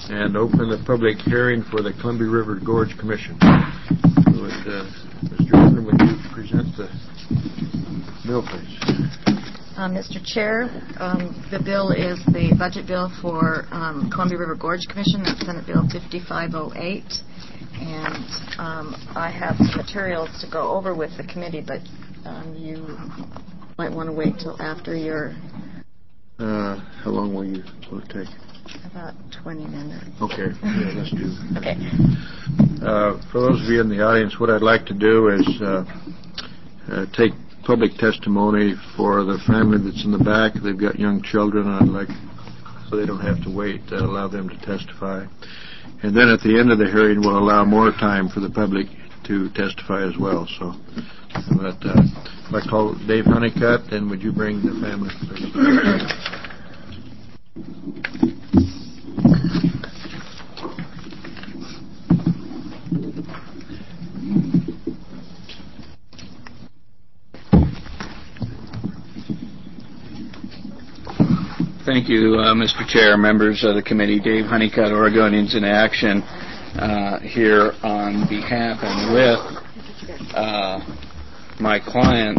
and open the public hearing for the Columbia River Gorge Commission. Mr. Jordan, would you present the bill, please? Mr. Chair, the bill is the budget bill for Columbia River Gorge Commission. That's Senate Bill 5508. And I have some materials to go over with the committee, but you might want to wait till after your... how long will you take? About 20 minutes. Okay. Yeah, let's do. Okay. For those of you in the audience, what I'd like to do is take public testimony for the family that's in the back. They've got young children. I'd like, so they don't have to wait, allow them to testify. And then at the end of the hearing, we'll allow more time for the public to testify as well. So, I'd like to call Dave Honeycutt, and would you bring the family, please? Thank you, Mr. Chair, members of the committee. Dave Honeycutt, Oregonians in Action, here on behalf and with my clients,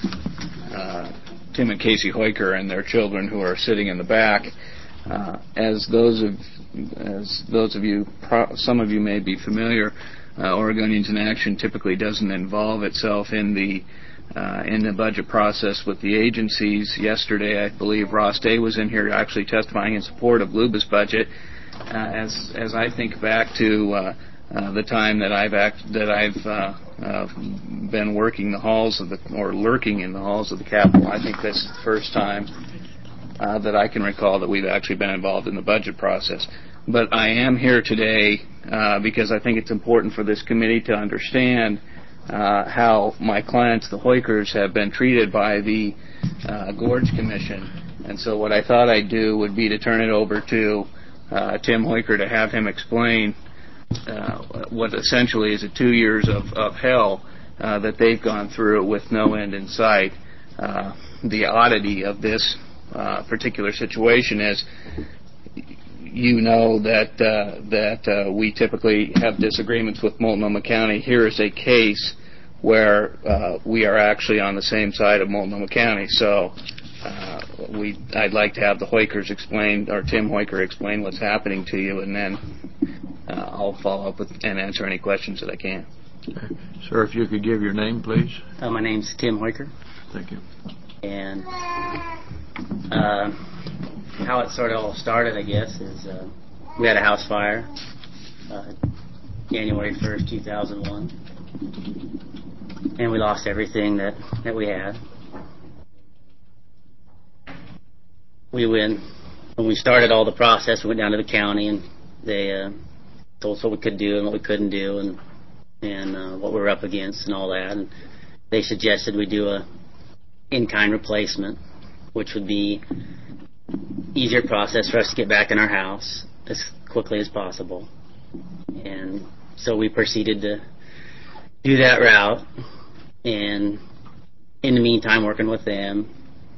Tim and Casey Hoyker and their children who are sitting in the back. As those of you, some of you may be familiar, Oregonians in Action typically doesn't involve itself in the budget process with the agencies. Yesterday, I believe Ross Day was in here actually testifying in support of LUBA's budget. As I think back to the time that I've been working the halls of or lurking in the halls of the Capitol, I think this is the first time that I can recall that we've actually been involved in the budget process. But I am here today because I think it's important for this committee to understand how my clients, the Hoykers, have been treated by the Gorge Commission. And so what I thought I'd do would be to turn it over to Tim Hoyker to have him explain what essentially is 2 years of hell that they've gone through with no end in sight. The oddity of this particular situation is, you know, that we typically have disagreements with Multnomah County. Here is a case where we are actually on the same side of Multnomah County. So I'd like to have the Hoykers explain, or Tim Hoyker explain what's happening to you, and then I'll follow up with and answer any questions that I can. Okay. Sir, if you could give your name, please. My name's Tim Hoyker. Thank you. And how it sort of all started, I guess, is we had a house fire January 1st, 2001. And we lost everything that we had. When we started all the process, we went down to the county, and they told us what we could do and what we couldn't do, and what we were up against and all that. And they suggested we do a in-kind replacement, which would be easier process for us to get back in our house as quickly as possible. And so we proceeded to do that route, and in the meantime, working with them,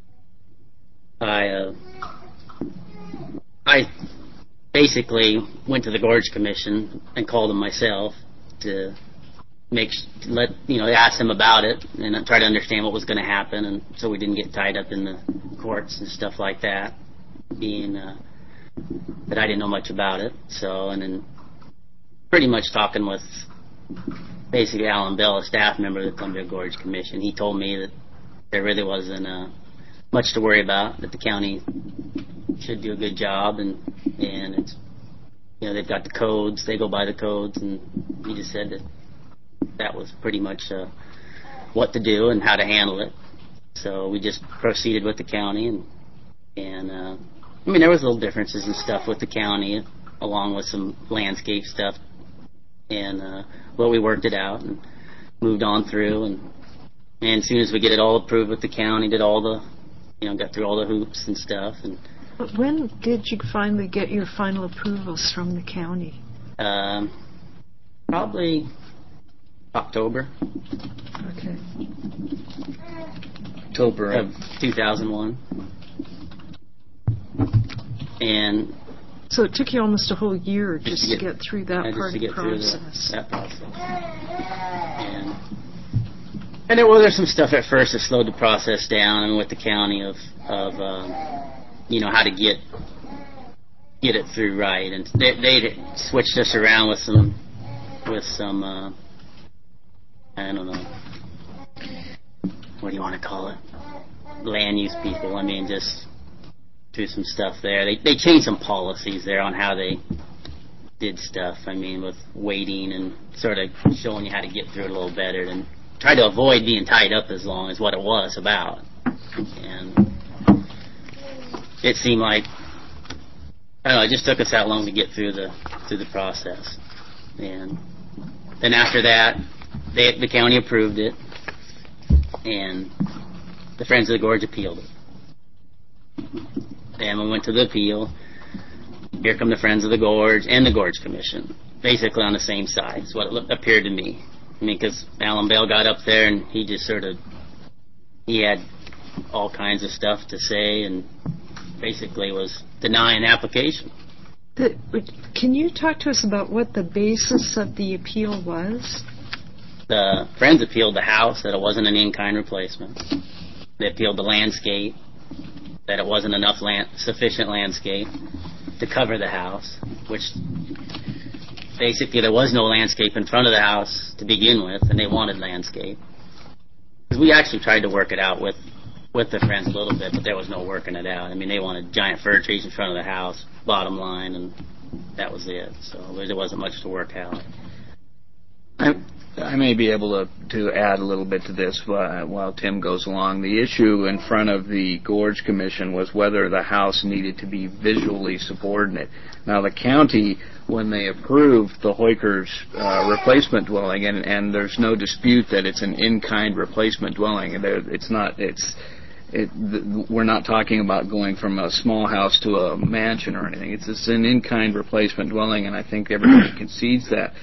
I basically went to the Gorge Commission and called them myself to ask them about it and try to understand what was going to happen, and so we didn't get tied up in the courts and stuff like that, being that I didn't know much about it. So, and then pretty much talking with basically Alan Bell, a staff member of the Columbia Gorge Commission. He told me that there really wasn't much to worry about, that the county should do a good job, and it's, they've got the codes, they go by the codes, and he just said that was pretty much what to do and how to handle it. So we just proceeded with the county, and I mean, there was little differences and stuff with the county, along with some landscape stuff, and we worked it out and moved on through, and as soon as we get it all approved with the county, did all the, got through all the hoops and stuff. And but when did you finally get your final approvals from the county? Probably October. Okay. October of 2001. And So it took you almost a whole year just to get through that just part to of the get through process. that process. And there's some stuff at first that slowed the process down. I mean, with the county of how to get it through right, and they switched us around with some I don't know, what do you want to call it, land use people. I mean, just do some stuff there. They changed some policies there on how they did stuff. I mean, with waiting and sort of showing you how to get through it a little better and try to avoid being tied up as long as what it was about. And it seemed like, I don't know, it just took us that long to get through the process. And then after that, the county approved it, and the Friends of the Gorge appealed it. And we went to the appeal. Here come the Friends of the Gorge and the Gorge Commission, basically on the same side, is what it appeared to me. I mean, because Alan Bell got up there and he just he had all kinds of stuff to say and basically was denying the application. Can you talk to us about what the basis of the appeal was? The Friends appealed the house, that it wasn't an in-kind replacement. They appealed the landscape, that it wasn't enough sufficient landscape to cover the house, which basically there was no landscape in front of the house to begin with, and they wanted landscape. Because we actually tried to work it out with the Friends a little bit, but there was no working it out. I mean, they wanted giant fir trees in front of the house, bottom line, and that was it. So there wasn't much to work out. I may be able to add a little bit to this while Tim goes along. The issue in front of the Gorge Commission was whether the house needed to be visually subordinate. Now, the county, when they approved the Hoykers replacement dwelling, and there's no dispute that it's an in-kind replacement dwelling. We're not talking about going from a small house to a mansion or anything. It's an in-kind replacement dwelling, and I think everybody concedes that.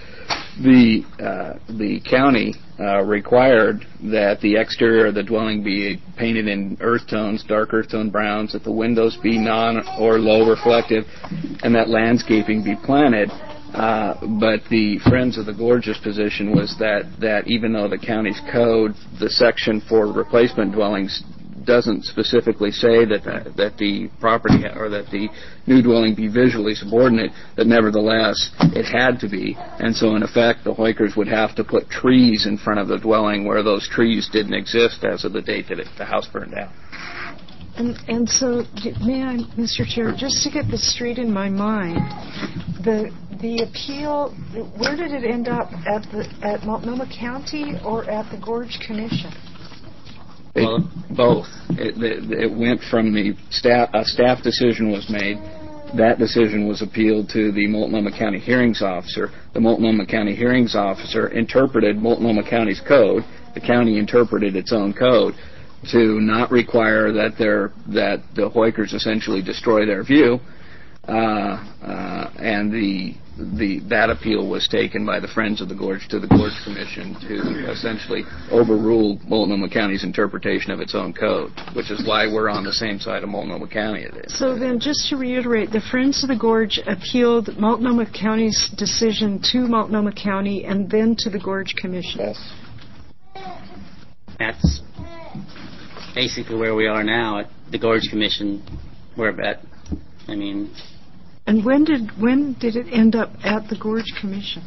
The county required that the exterior of the dwelling be painted in earth tones, dark earth tone browns, that the windows be non or low reflective, and that landscaping be planted. But the Friends of the Gorge's position was that even though the county's code, the section for replacement dwellings doesn't specifically say that the property or that the new dwelling be visually subordinate, that nevertheless it had to be. And so in effect the Hoykers would have to put trees in front of the dwelling where those trees didn't exist as of the date that the house burned down. And so, may I, Mr. Chair, just to get this straight in my mind, the appeal, where did it end up, at Multnomah County or at the Gorge Commission? Both. It went from a staff decision was made. That decision was appealed to the Multnomah County Hearings Officer. The Multnomah County Hearings Officer interpreted Multnomah County's code. The county interpreted its own code to not require that the Hoykers essentially destroy their view, and that appeal was taken by the Friends of the Gorge to the Gorge Commission to essentially overrule Multnomah County's interpretation of its own code, which is why we're on the same side of Multnomah County. So then, just to reiterate, the Friends of the Gorge appealed Multnomah County's decision to Multnomah County and then to the Gorge Commission. Yes. That's basically where we are now at the Gorge Commission. We're at, And when did it end up at the Gorge Commission?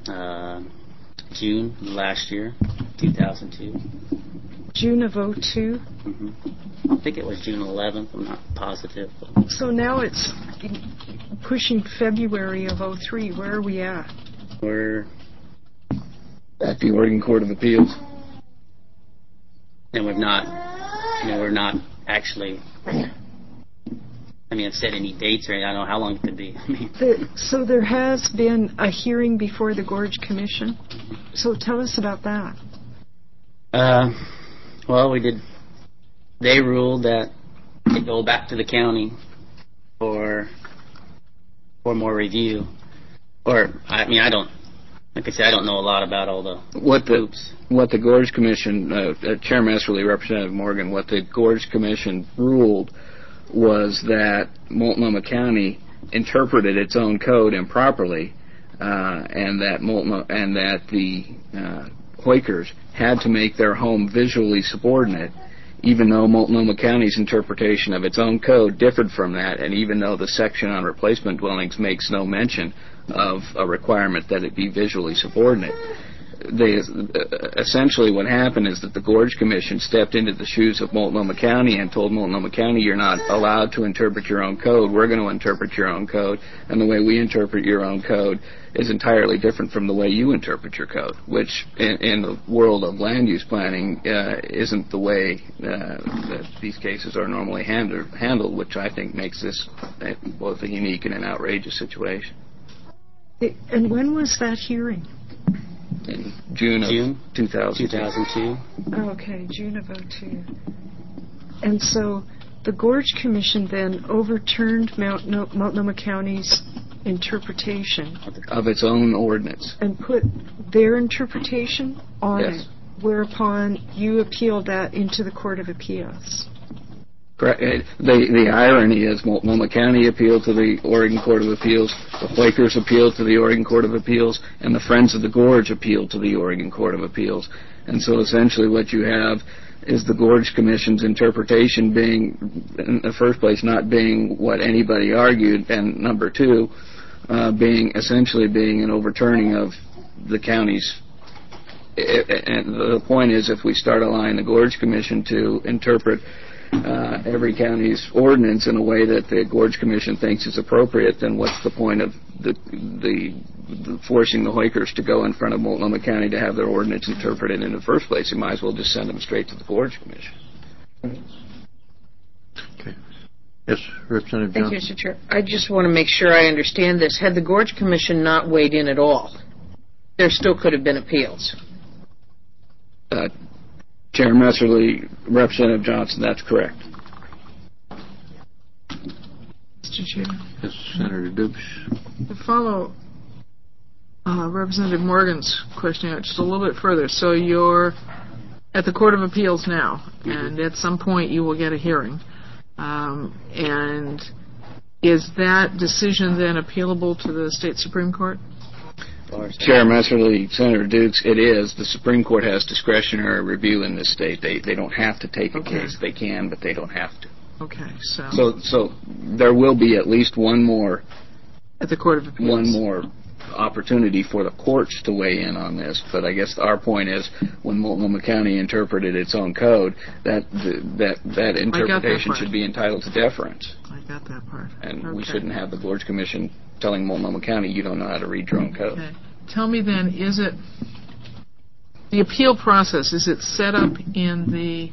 June last year, 2002. June of 2002? Mm-hmm. I think it was June 11th. I'm not positive. So now it's pushing February of 2003. Where are we at? We're at the Oregon Court of Appeals. And we're not actually, set any dates or anything. I don't know how long it could be. So there has been a hearing before the Gorge Commission. So tell us about that. Well, we did. They ruled that to go back to the county for more review. Or I don't. Like I said, I don't know a lot about all the groups. What the Gorge Commission, Chair Messerly, Representative Morgan, what the Gorge Commission ruled was that Multnomah County interpreted its own code improperly, and that the Quakers had to make their home visually subordinate, even though Multnomah County's interpretation of its own code differed from that, and even though the section on replacement dwellings makes no mention of a requirement that it be visually subordinate. Essentially what happened is that the Gorge Commission stepped into the shoes of Multnomah County and told Multnomah County, you're not allowed to interpret your own code, we're going to interpret your own code, and the way we interpret your own code is entirely different from the way you interpret your code, which in the world of land use planning isn't the way that these cases are normally handled, which I think makes this both a unique and an outrageous situation. And when was that hearing? In June of 2002. Oh, okay, June of 2002. And so the Gorge Commission then overturned Multnomah County's interpretation of its own ordinance and put their interpretation on Yes. it, whereupon you appealed that into the Court of Appeals. Correct. The irony is Multnomah County appealed to the Oregon Court of Appeals, the Quakers appealed to the Oregon Court of Appeals, and the Friends of the Gorge appealed to the Oregon Court of Appeals. And so essentially what you have is the Gorge Commission's interpretation being, in the first place, not being what anybody argued, and number two, being an overturning of the county's. And the point is, if we start allowing the Gorge Commission to interpret every county's ordinance in a way that the Gorge Commission thinks is appropriate, then what's the point of the forcing the Quakers to go in front of Multnomah County to have their ordinance interpreted in the first place? You might as well just send them straight to the Gorge Commission. Okay. Yes, Representative Thank you, Johnson. Mr. Chair. I just want to make sure I understand this. Had the Gorge Commission not weighed in at all, there still could have been appeals. Chair Messerly, Representative Johnson, that's correct. Mr. Chair. Yes, Senator Dukes. To follow Representative Morgan's question out just a little bit further, so you're at the Court of Appeals now, and at some point you will get a hearing. And is that decision then appealable to the state Supreme Court? Chair Messerly, Senator Dukes, it is. The Supreme Court has discretionary review in this state. They don't have to take a case. They can, but they don't have to. Okay, So there will be at least one more at the Court of Appeals. One more opportunity for the courts to weigh in on this. But I guess our point is, when Multnomah County interpreted its own code, that interpretation should be entitled to deference. I got that part. And we shouldn't have the Gorge Commission telling Multnomah County, you don't know how to read your own code. Okay. Tell me then, is it the appeal process? Is it set up in the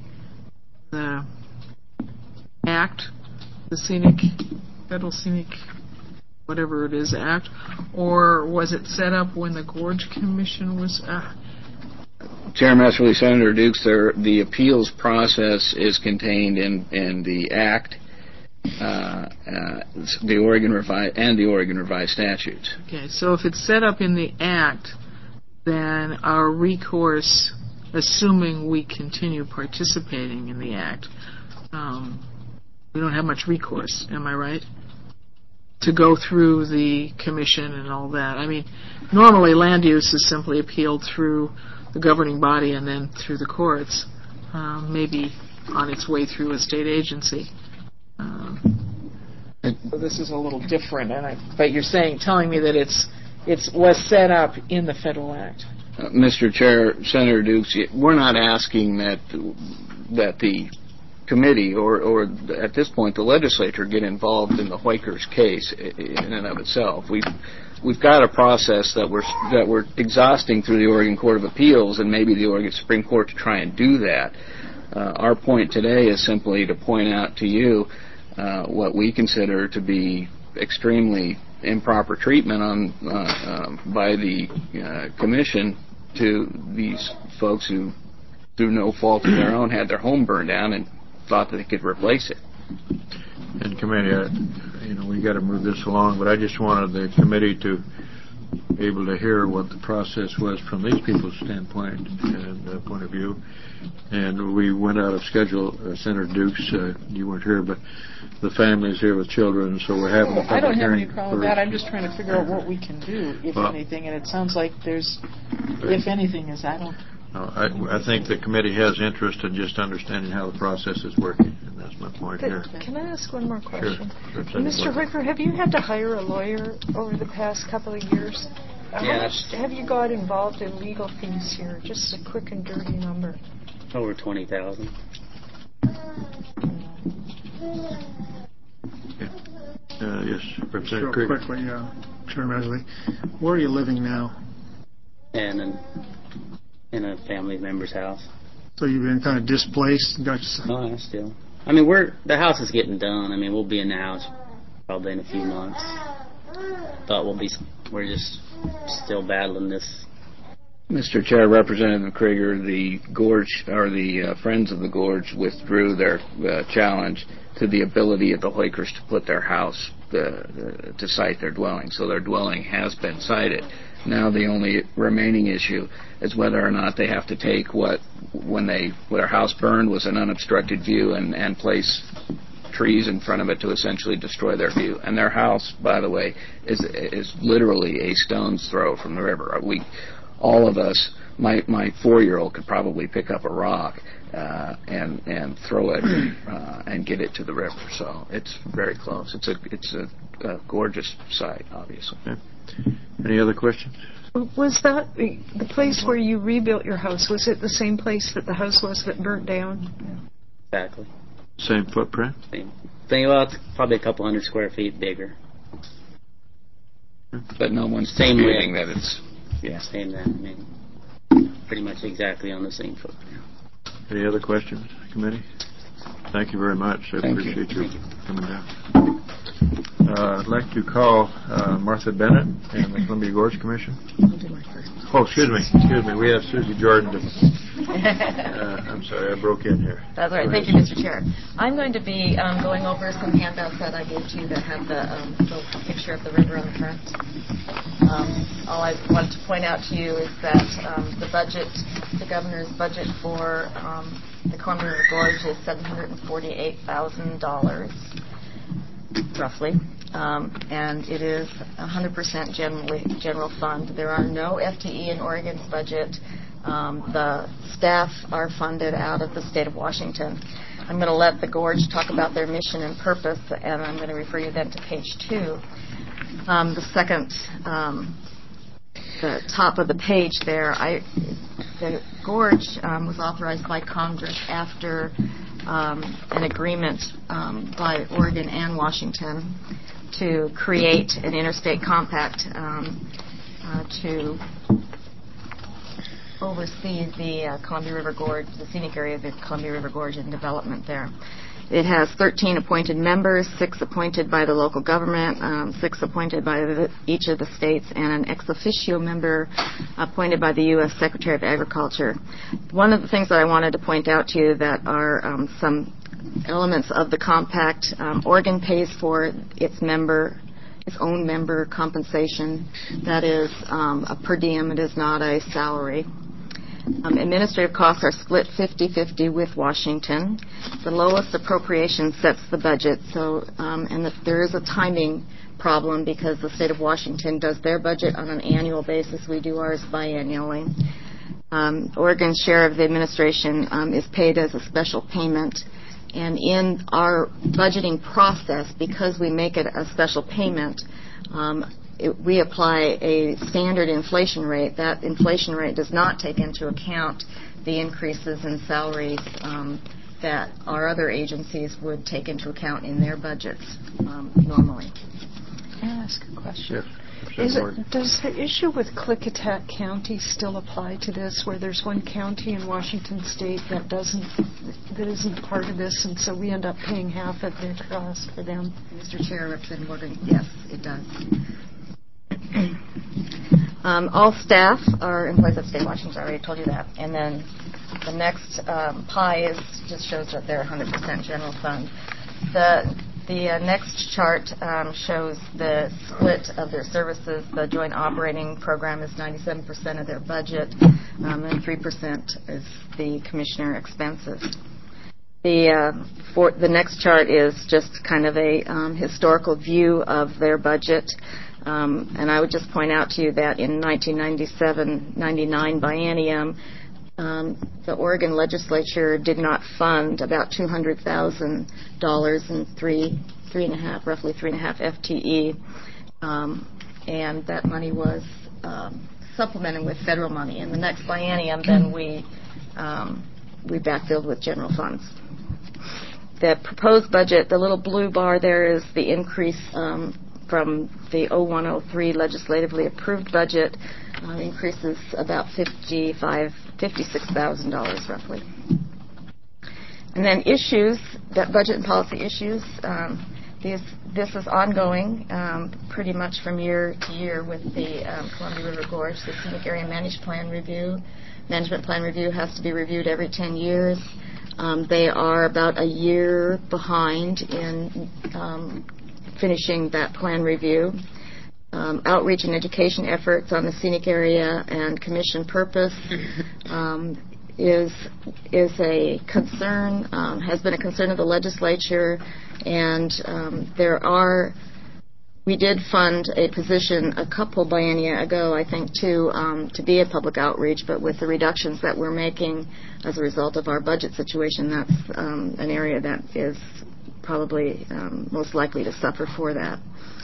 Act, the Federal Scenic, whatever it is, Act, or was it set up when the Gorge Commission was? Chair Messerly, Senator Dukes, the appeals process is contained in the Act, the Oregon Revised Statutes. Okay, so if it's set up in the Act, then our recourse, assuming we continue participating in the Act, we don't have much recourse, am I right? To go through the commission and all that. I mean, normally land use is simply appealed through the governing body and then through the courts, maybe on its way through a state agency. So this is a little different, but you're telling me that it was set up in the Federal Act. Mr. Chair, Senator Dukes, we're not asking that the committee or at this point the legislature get involved in the Quakers case in and of itself. We've got a process that we're exhausting through the Oregon Court of Appeals and maybe the Oregon Supreme Court to try and do that. Our point today is simply to point out to you what we consider to be extremely improper treatment by the commission to these folks who, through no fault of their own, had their home burned down and thought that they could replace it. And committee, we got to move this along, but I just wanted the committee to able to hear what the process was from these people's standpoint and point of view. And we went out of schedule. Senator Dukes, you weren't here, but the family's here with children, so we're having a public I don't have any hearing problem with for- that. I'm just trying to figure out what we can do, if Well- anything, and it sounds like there's, if anything, is I don't. I think the committee has interest in just understanding how the process is working, and that's my point here. Can I ask one more question? Sure. Mr. Wicker, have you had to hire a lawyer over the past couple of years? How Yes. much have you got involved in legal fees here? Just a quick and dirty number. Over 20,000. Yes, Just Representative real Krieger. quickly, Chair Mesley, where are you living now? And in a family member's house. So you've been kind of displaced? Got you, No, I still. I mean, the house is getting done. I mean, we'll be in the house probably in a few months. But we're just still battling this. Mr. Chair, Representative Krieger, the Gorge, or the Friends of the Gorge, withdrew their challenge to the ability of the Hoykers to put their house to site their dwelling. So their dwelling has been sited. Now the only remaining issue is whether or not they have to take when their house burned was an unobstructed view and place trees in front of it to essentially destroy their view. And their house, by the way, is literally a stone's throw from the river. All of us, my 4-year-old could probably pick up a rock and throw it and get it to the river. So it's very close. It's a gorgeous site, obviously. Okay. Any other questions? Was that the place where you rebuilt your house? Was it the same place that the house was that burnt down? Exactly. Same footprint? Same thing. Well, it's probably a couple hundred square feet bigger. But no one's Same disputing width. that it's... Yeah. Same that. I mean, pretty much exactly on the same footprint. Any other questions, committee? Thank you very much. I Thank you. appreciate you coming down. I'd like to call Martha Bennett and the Columbia Gorge Commission. Oh, excuse me. We have Susie Jordan. I'm sorry, I broke in here. That's all right. Thank you, Mr. Chair. I'm going to be going over some handouts that I gave to you that have the picture of the river on the front. All I wanted to point out to you is that the governor's budget for the Columbia River Gorge is $748,000, roughly. And it is 100% general fund. There are no FTE in Oregon's budget. The staff are funded out of the state of Washington. I'm going to let the Gorge talk about their mission and purpose, and I'm going to refer you then to page 2. The top of the page there, the Gorge was authorized by Congress after an agreement by Oregon and Washington to create an interstate compact to oversee the Columbia River Gorge, the scenic area of the Columbia River Gorge and development there. It has 13 appointed members, 6 appointed by the local government, 6 appointed by each of the states, and an ex officio member appointed by the U.S. Secretary of Agriculture. One of the things that I wanted to point out to you that are some elements of the compact. Oregon pays for its own member compensation. That is a per diem. It is not a salary. Administrative costs are split 50-50 with Washington. The lowest appropriation sets the budget. There is a timing problem because the state of Washington does their budget on an annual basis. We do ours biannually. Oregon's share of the administration is paid as a special payment. And in our budgeting process, because we make it a special payment, we apply a standard inflation rate. That inflation rate does not take into account the increases in salaries that our other agencies would take into account in their budgets normally. Can I ask a question? Yes. Does the issue with Klickitat County still apply to this, where there's one county in Washington State that isn't part of this, and so we end up paying half of their cost for them? Mr. Chair, Representative Morgan, yes, it does. All staff are employees of the state of Washington. I already told you that. And then the next pie just shows that they're 100% general fund. The next chart shows the split of their services. The joint operating program is 97% of their budget, and 3% is the commissioner expenses. The next chart is just kind of a historical view of their budget. And I would just point out to you that in 1997-99 biennium, the Oregon legislature did not fund about $200,000 in roughly 3.5 FTE, and that money was supplemented with federal money. In the next biennium, then we backfilled with general funds. The proposed budget, the little blue bar there, is the increase from the 0103 legislatively approved budget. Increases about $56,000 roughly. And then issues, that budget and policy issues, this is ongoing pretty much from year to year with the Columbia River Gorge. The Scenic Area Management Plan Review has to be reviewed every 10 years. They are about a year behind in finishing that plan review. Outreach and education efforts on the scenic area and commission purpose is a concern, has been a concern of the legislature, and we did fund a position a couple biennia ago, I think, to be a public outreach, but with the reductions that we're making as a result of our budget situation, that's an area that is probably most likely to suffer for that.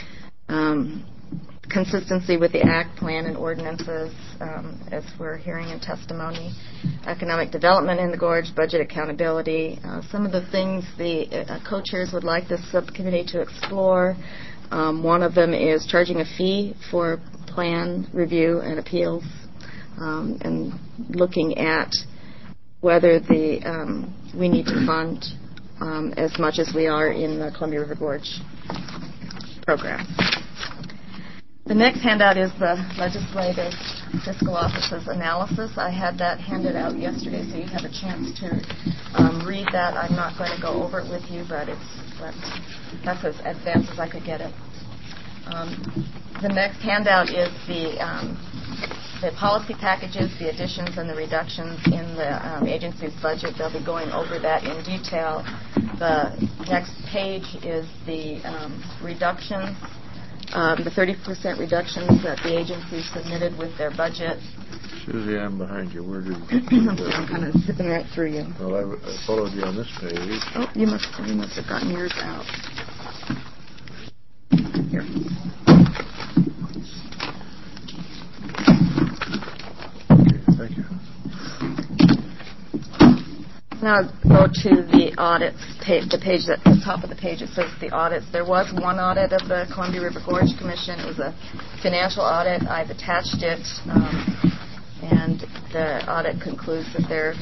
Consistency with the Act, plan, and ordinances, as we're hearing in testimony. Economic development in the Gorge, budget accountability. Some of the things the co-chairs would like this subcommittee to explore. One of them is charging a fee for plan review and appeals, and looking at whether we need to fund as much as we are in the Columbia River Gorge program. The next handout is the Legislative Fiscal Office's analysis. I had that handed out yesterday, so you have a chance to read that. I'm not going to go over it with you, but that's as advanced as I could get it. The next handout is the policy packages, the additions and the reductions in the agency's budget. They'll be going over that in detail. The next page is the reductions. The 30% reductions that the agency submitted with their budget. Susie, I'm behind you. Where did you I'm kind of zipping right through you. Well, I followed you on this page. Oh, you must have gotten yours out. Here. Okay, thank you. Now go to the audits page, the page at the top of the page. It says the audits. There was one audit of the Columbia River Gorge Commission. It was a financial audit. I've attached it, and the audit concludes that they're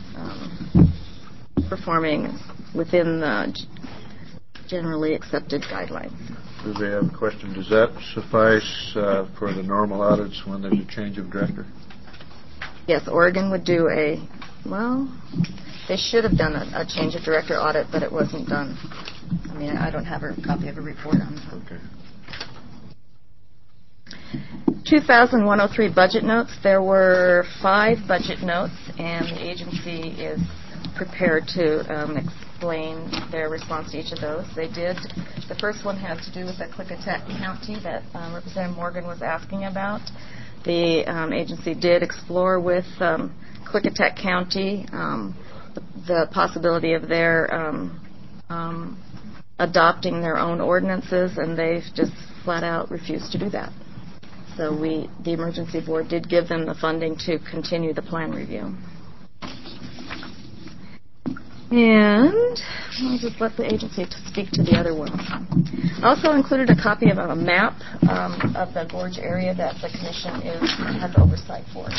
performing within the generally accepted guidelines. Susie, I have a question. Does that suffice for the normal audits when there's a change of director? Yes, Oregon would do they should have done a change of director audit, but it wasn't done. I mean, I don't have a copy of a report on that. Okay. 2001-03 budget notes. There were 5 budget notes, and the agency is prepared to explain their response to each of those. They did. The first one has to do with the Klickitat County that Representative Morgan was asking about. The agency did explore with Klickitat County the possibility of their adopting their own ordinances, and they've just flat out refused to do that. So the emergency board did give them the funding to continue the plan review. And I'll just let the agency speak to the other one. I also included a copy of a map of the gorge area that the commission has oversight for.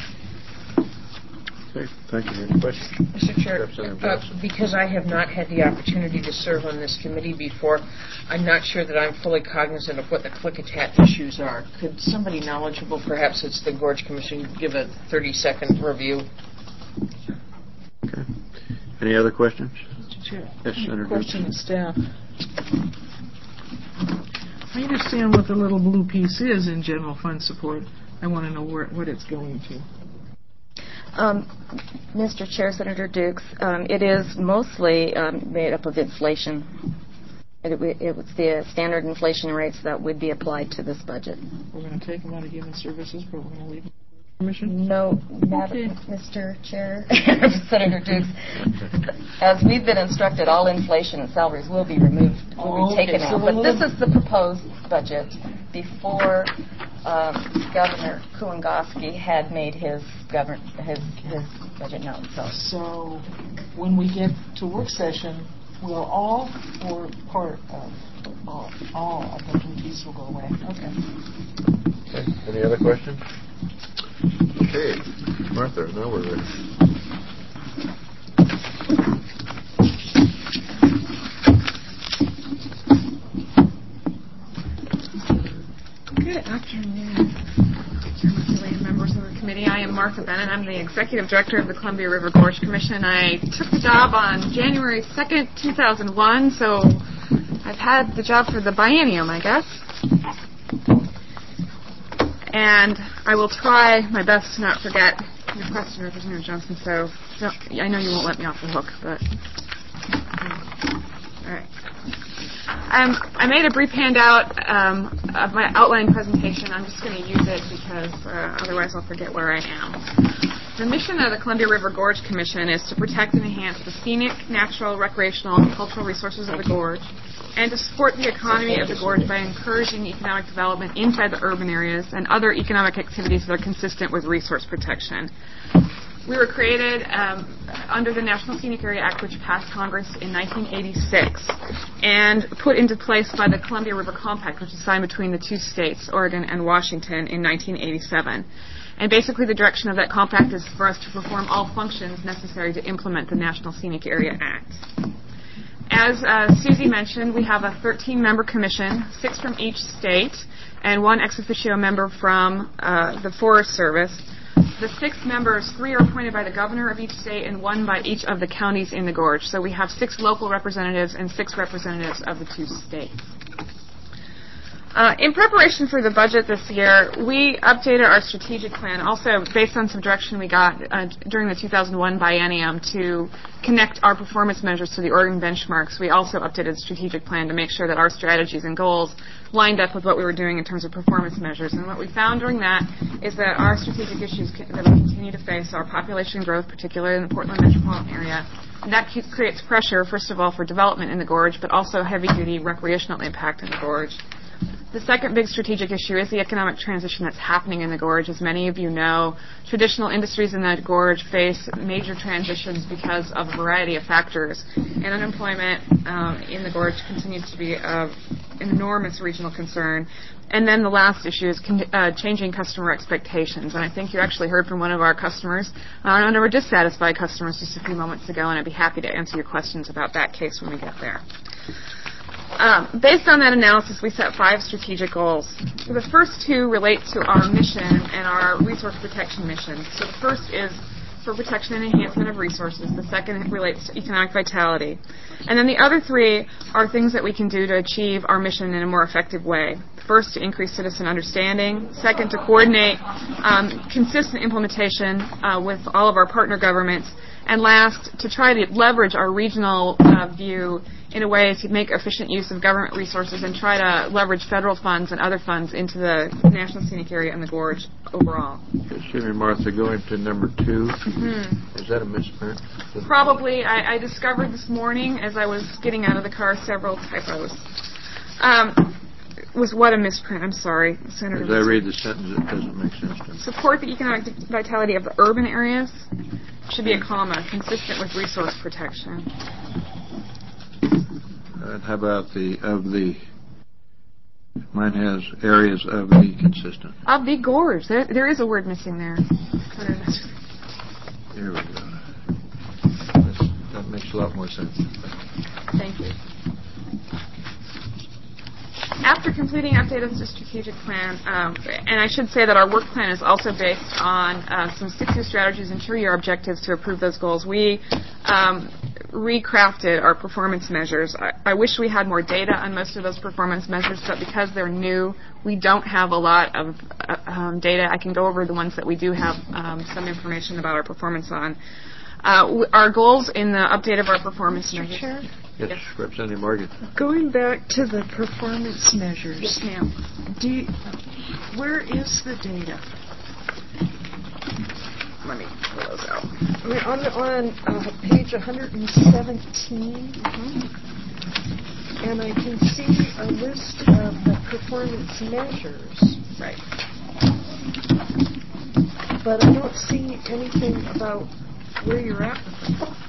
Okay, thank you. Any questions? Mr. Chair, because I have not had the opportunity to serve on this committee before, I'm not sure that I'm fully cognizant of what the Klickitat issues are. Could somebody knowledgeable, perhaps it's the Gorge Commission, give a 30-second review? Okay. Any other questions? Mr. Chair, Yes, Senator. question of staff. I understand what the little blue piece is in general fund support. I want to know what it's going to. Mr. Chair, Senator Dukes, it is mostly made up of inflation. It was the standard inflation rates that would be applied to this budget. We're going to take them out of human services, but we're going to leave them in commission? No, Mr. Chair, Senator Dukes, as we've been instructed, all inflation and salaries will be removed, will be taken out. But this is the proposed budget before Governor Kuwangoski had made his budget known. So when we get to work session, will all or part of all of the blue piece will go away? Okay. Any other questions? Okay, Martha, now we're ready. Good afternoon, Chairman Seeley and members of the committee. I am Martha Bennett. I'm the Executive Director of the Columbia River Gorge Commission. I took the job on January 2nd, 2001, so I've had the job for the biennium, I guess. And I will try my best to not forget your question, Representative Johnson, so I know you won't let me off the hook, but... all right. I made a brief handout of my outline presentation. I'm just going to use it because otherwise I'll forget where I am. The mission of the Columbia River Gorge Commission is to protect and enhance the scenic, natural, recreational, and cultural resources of the gorge, and to support the economy of the gorge by encouraging economic development inside the urban areas and other economic activities that are consistent with resource protection. We were created under the National Scenic Area Act, which passed Congress in 1986, and put into place by the Columbia River Compact, which was signed between the two states, Oregon and Washington, in 1987. And basically the direction of that compact is for us to perform all functions necessary to implement the National Scenic Area Act. As Susie mentioned, we have a 13-member commission, 6 from each state, and 1 ex officio member from the Forest Service. The 6 members, 3 are appointed by the governor of each state and 1 by each of the counties in the gorge. So we have 6 local representatives and 6 representatives of the 2 states. In preparation for the budget this year, we updated our strategic plan, also based on some direction we got during the 2001 biennium to connect our performance measures to the Oregon benchmarks. We also updated the strategic plan to make sure that our strategies and goals lined up with what we were doing in terms of performance measures. And what we found during that is that our strategic issues that we continue to face are population growth, particularly in the Portland metropolitan area. And that creates pressure, first of all, for development in the gorge, but also heavy-duty recreational impact in the gorge. The second big strategic issue is the economic transition that's happening in the gorge. As many of you know, traditional industries in the gorge face major transitions because of a variety of factors. And unemployment in the gorge continues to be an enormous regional concern. And then the last issue is changing customer expectations. And I think you actually heard from one of our customers, one of our dissatisfied customers just a few moments ago, and I'd be happy to answer your questions about that case when we get there. Based on that analysis, we set 5 strategic goals. The first 2 relate to our mission and our resource protection mission. So the first is for protection and enhancement of resources. The second relates to economic vitality. And then the other 3 are things that we can do to achieve our mission in a more effective way. First, to increase citizen understanding. Second, to coordinate consistent implementation with all of our partner governments. And last, to try to leverage our regional view in a way to make efficient use of government resources and try to leverage federal funds and other funds into the National Scenic Area and the gorge overall. Excuse me, Martha, going to number 2. Mm-hmm. Is that a misprint? Probably. I discovered this morning as I was getting out of the car several typos. Was what a misprint? I'm sorry, Senator. As I read the sentence, it doesn't make sense to me. Support the economic vitality of the urban areas. Should be a comma, consistent with resource protection. How about mine has areas of the consistent. Of the gorge. There is a word missing there. Here we go. That makes a lot more sense. Thank you. After completing updated strategic plan, and I should say that our work plan is also based on some 6-year strategies and 2-year objectives to approve those goals. We recrafted our performance measures. I wish we had more data on most of those performance measures, but because they're new, we don't have a lot of data. I can go over the ones that we do have some information about our performance on. Our goals in the update of our performance measures. Chair? Yes, Representative Morgan. Going back to the performance measures. Yes, ma'am. Where is the data? Let me pull those out. On page 117, and I can see a list of the performance measures. Right. But I don't see anything about where you're at with them.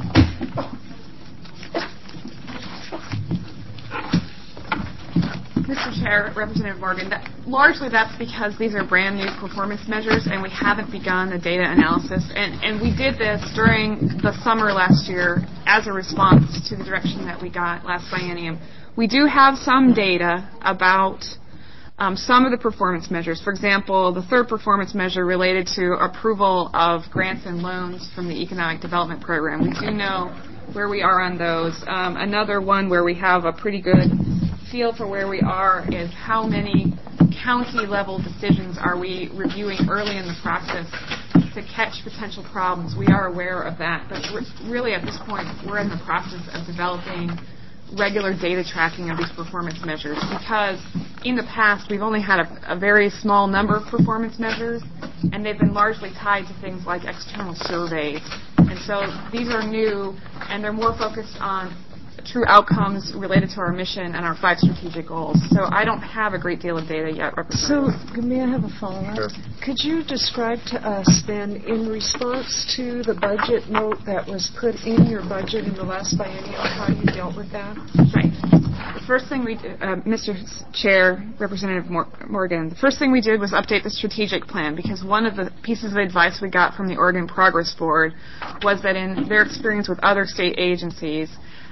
Mr. Chair, Representative Morgan, largely that's because these are brand new performance measures and we haven't begun the data analysis. And we did this during the summer last year as a response to the direction that we got last biennium. We do have some data about some of the performance measures. For example, the third performance measure related to approval of grants and loans from the Economic Development Program. We do know where we are on those. Another one where we have a pretty good feel for where we are is how many county-level decisions are we reviewing early in the process to catch potential problems. We are aware of that, but really at this point we're in the process of developing regular data tracking of these performance measures because in the past we've only had a very small number of performance measures and they've been largely tied to things like external surveys. And so these are new and they're more focused on true outcomes related to our mission and our 5 strategic goals. So I don't have a great deal of data yet. So may I have a follow-up? Sure. Could you describe to us then, in response to the budget note that was put in your budget in the last biennium, how you dealt with that? Right. The first thing we did, Mr. Chair, Representative Morgan, the first thing we did was update the strategic plan because one of the pieces of advice we got from the Oregon Progress Board was that in their experience with other state agencies,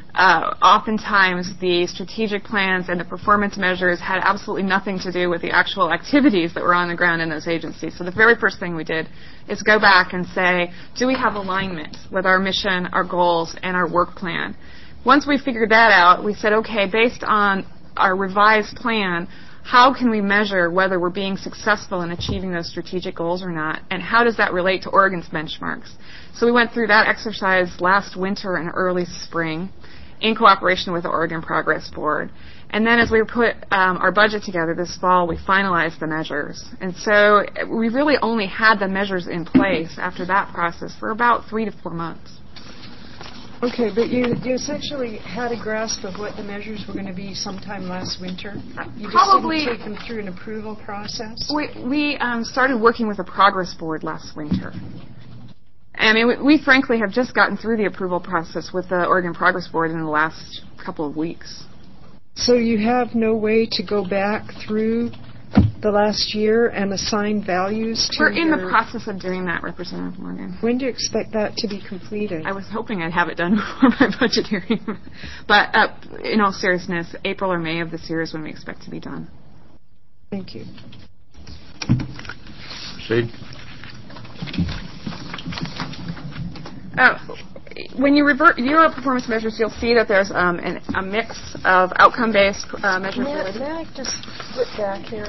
oftentimes the strategic plans and the performance measures had absolutely nothing to do with the actual activities that were on the ground in those agencies. So the very first thing we did is go back and say, do we have alignment with our mission, our goals, and our work plan? Once we figured that out, we said, okay, based on our revised plan, how can we measure whether we're being successful in achieving those strategic goals or not, and how does that relate to Oregon's benchmarks? So we went through that exercise last winter and early spring in cooperation with the Oregon Progress Board. And then as we put our budget together this fall, we finalized the measures. And so we really only had the measures in place after that process for about 3 to 4 months. Okay, but you essentially had a grasp of what the measures were going to be sometime last winter? You Probably just didn't take them through an approval process? We started working with the Progress Board last winter. I mean, we frankly have just gotten through the approval process with the Oregon Progress Board in the last couple of weeks. So you have no way to go back through the last year and assign values to We're in the process of doing that, Representative Morgan. When do you expect that to be completed? I was hoping I'd have it done before my budget hearing. But in all seriousness, April or May of this year is when we expect to be done. Thank you. Proceed. When you review our performance measures, you'll see that there's a mix of outcome-based measures. May I just flip back here?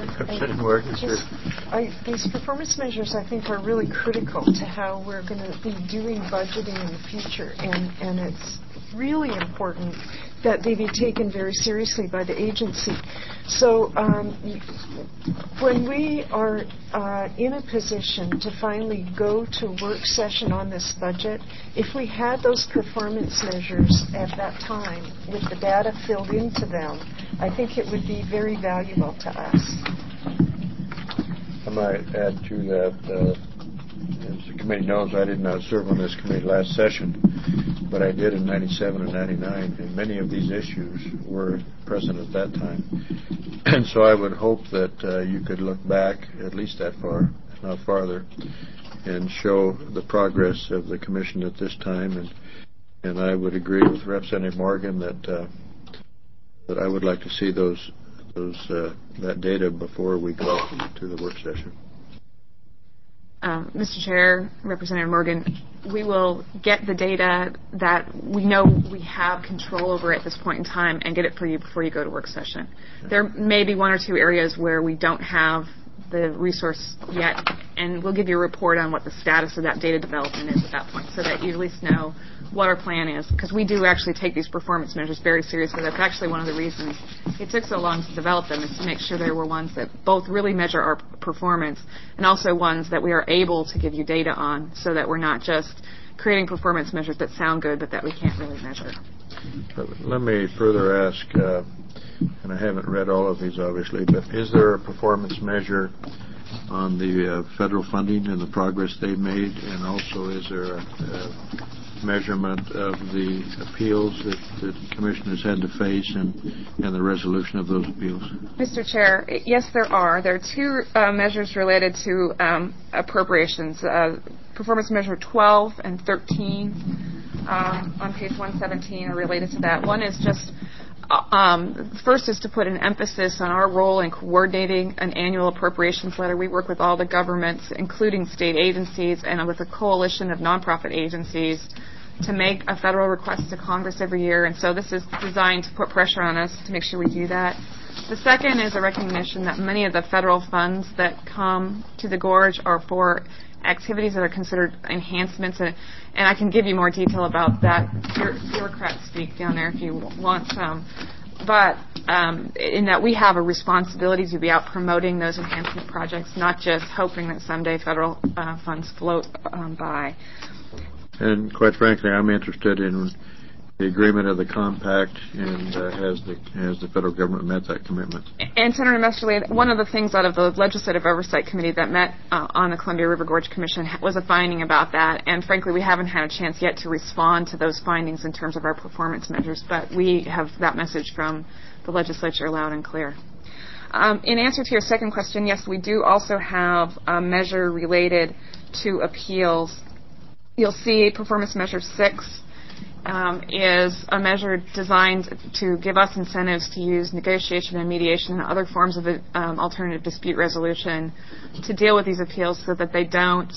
These performance measures, I think, are really critical to how we're going to be doing budgeting in the future, and it's really important that they be taken very seriously by the agency. So when we are in a position to finally go to work session on this budget, if we had those performance measures at that time with the data filled into them, I think it would be very valuable to us. I might add to that, as the committee knows, I did not serve on this committee last session, but I did in 97 and 99, and many of these issues were present at that time. And so I would hope that you could look back at least that far, if not farther, and show the progress of the commission at this time. And I would agree with Representative Morgan that I would like to see that data before we go to the work session. Mr. Chair, Representative Morgan, we will get the data that we know we have control over at this point in time and get it for you before you go to work session. There may be one or two areas where we don't have the resource yet, and we'll give you a report on what the status of that data development is at that point so that you at least know what our plan is, because we do actually take these performance measures very seriously. That's actually one of the reasons it took so long to develop them, is to make sure there were ones that both really measure our performance and also ones that we are able to give you data on, so that we're not just creating performance measures that sound good but that we can't really measure. Let me further ask, and I haven't read all of these obviously, but is there a performance measure on the federal funding and the progress they've made, and also is there a measurement of the appeals that the Commission has had to face and the resolution of those appeals? Mr. Chair, yes, there are. There are two measures related to appropriations. Performance measure 12 and 13 on page 117 are related to that. One is just first is to put an emphasis on our role in coordinating an annual appropriations letter. We work with all the governments, including state agencies, and with a coalition of nonprofit agencies to make a federal request to Congress every year. And so this is designed to put pressure on us to make sure we do that. The second is a recognition that many of the federal funds that come to the Gorge are for activities that are considered enhancements, and I can give you more detail about that. Bureaucrats speak down there if you want some. But in that we have a responsibility to be out promoting those enhancement projects, not just hoping that someday federal funds float by. And quite frankly, I'm interested in the agreement of the compact, and has the federal government met that commitment? And Senator Mesterly, one of the things out of the Legislative Oversight Committee that met on the Columbia River Gorge Commission was a finding about that, and frankly we haven't had a chance yet to respond to those findings in terms of our performance measures, but we have that message from the legislature loud and clear. In answer to your second question, yes, we do also have a measure related to appeals. You'll see performance measure 6 is a measure designed to give us incentives to use negotiation and mediation and other forms of alternative dispute resolution to deal with these appeals so that they don't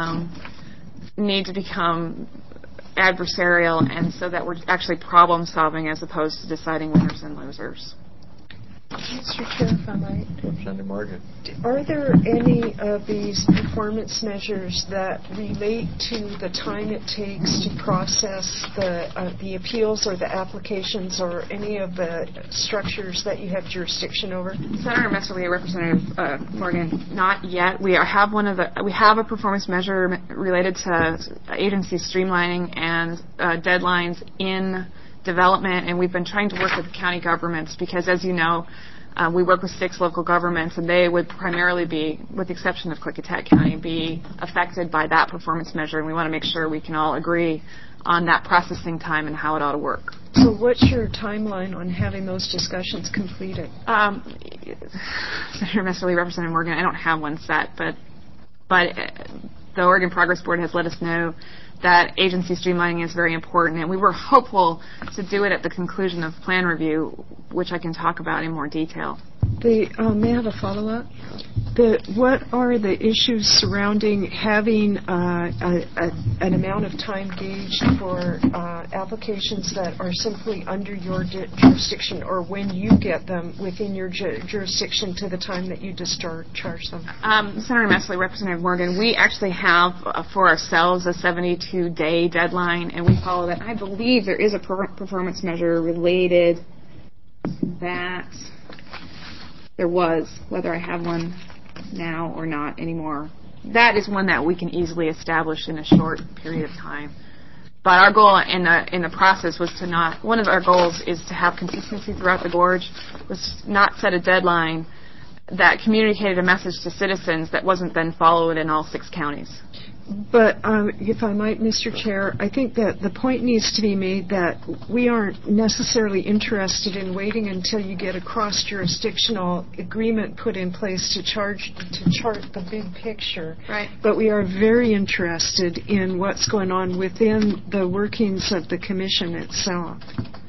need to become adversarial, and so that we're actually problem solving as opposed to deciding winners and losers. Mr. Chair, if I might. Representative Morgan. Are there any of these performance measures that relate to the time it takes to process the appeals or the applications or any of the structures that you have jurisdiction over? Senator Mesterly, Representative Morgan, not yet. We have a performance measure related to agency streamlining and deadlines in development, and we've been trying to work with the county governments because, as you know, we work with 6 local governments, and they would primarily be, with the exception of Klickitat County, be affected by that performance measure, and we want to make sure we can all agree on that processing time and how it ought to work. So what's your timeline on having those discussions completed? Senator Mesterly, Representative Morgan, I don't have one set, but the Oregon Progress Board has let us know that agency streamlining is very important, and we were hopeful to do it at the conclusion of plan review, which I can talk about in more detail. May I have a follow-up? What are the issues surrounding having an amount of time gauged for applications that are simply under your jurisdiction, or when you get them within your jurisdiction to the time that you discharge them? Senator Mesterly, Representative Morgan, we actually have for ourselves a 72-day deadline, and we follow that. I believe there is a performance measure related that there was, whether I have one now or not anymore. That is one that we can easily establish in a short period of time. But our goal in the process was to not, one of our goals is to have consistency throughout the gorge, was not set a deadline that communicated a message to citizens that wasn't then followed in all 6 counties. But if I might, Mr. Chair, I think that the point needs to be made that we aren't necessarily interested in waiting until you get a cross-jurisdictional agreement put in place to chart the big picture. Right. But we are very interested in what's going on within the workings of the Commission itself.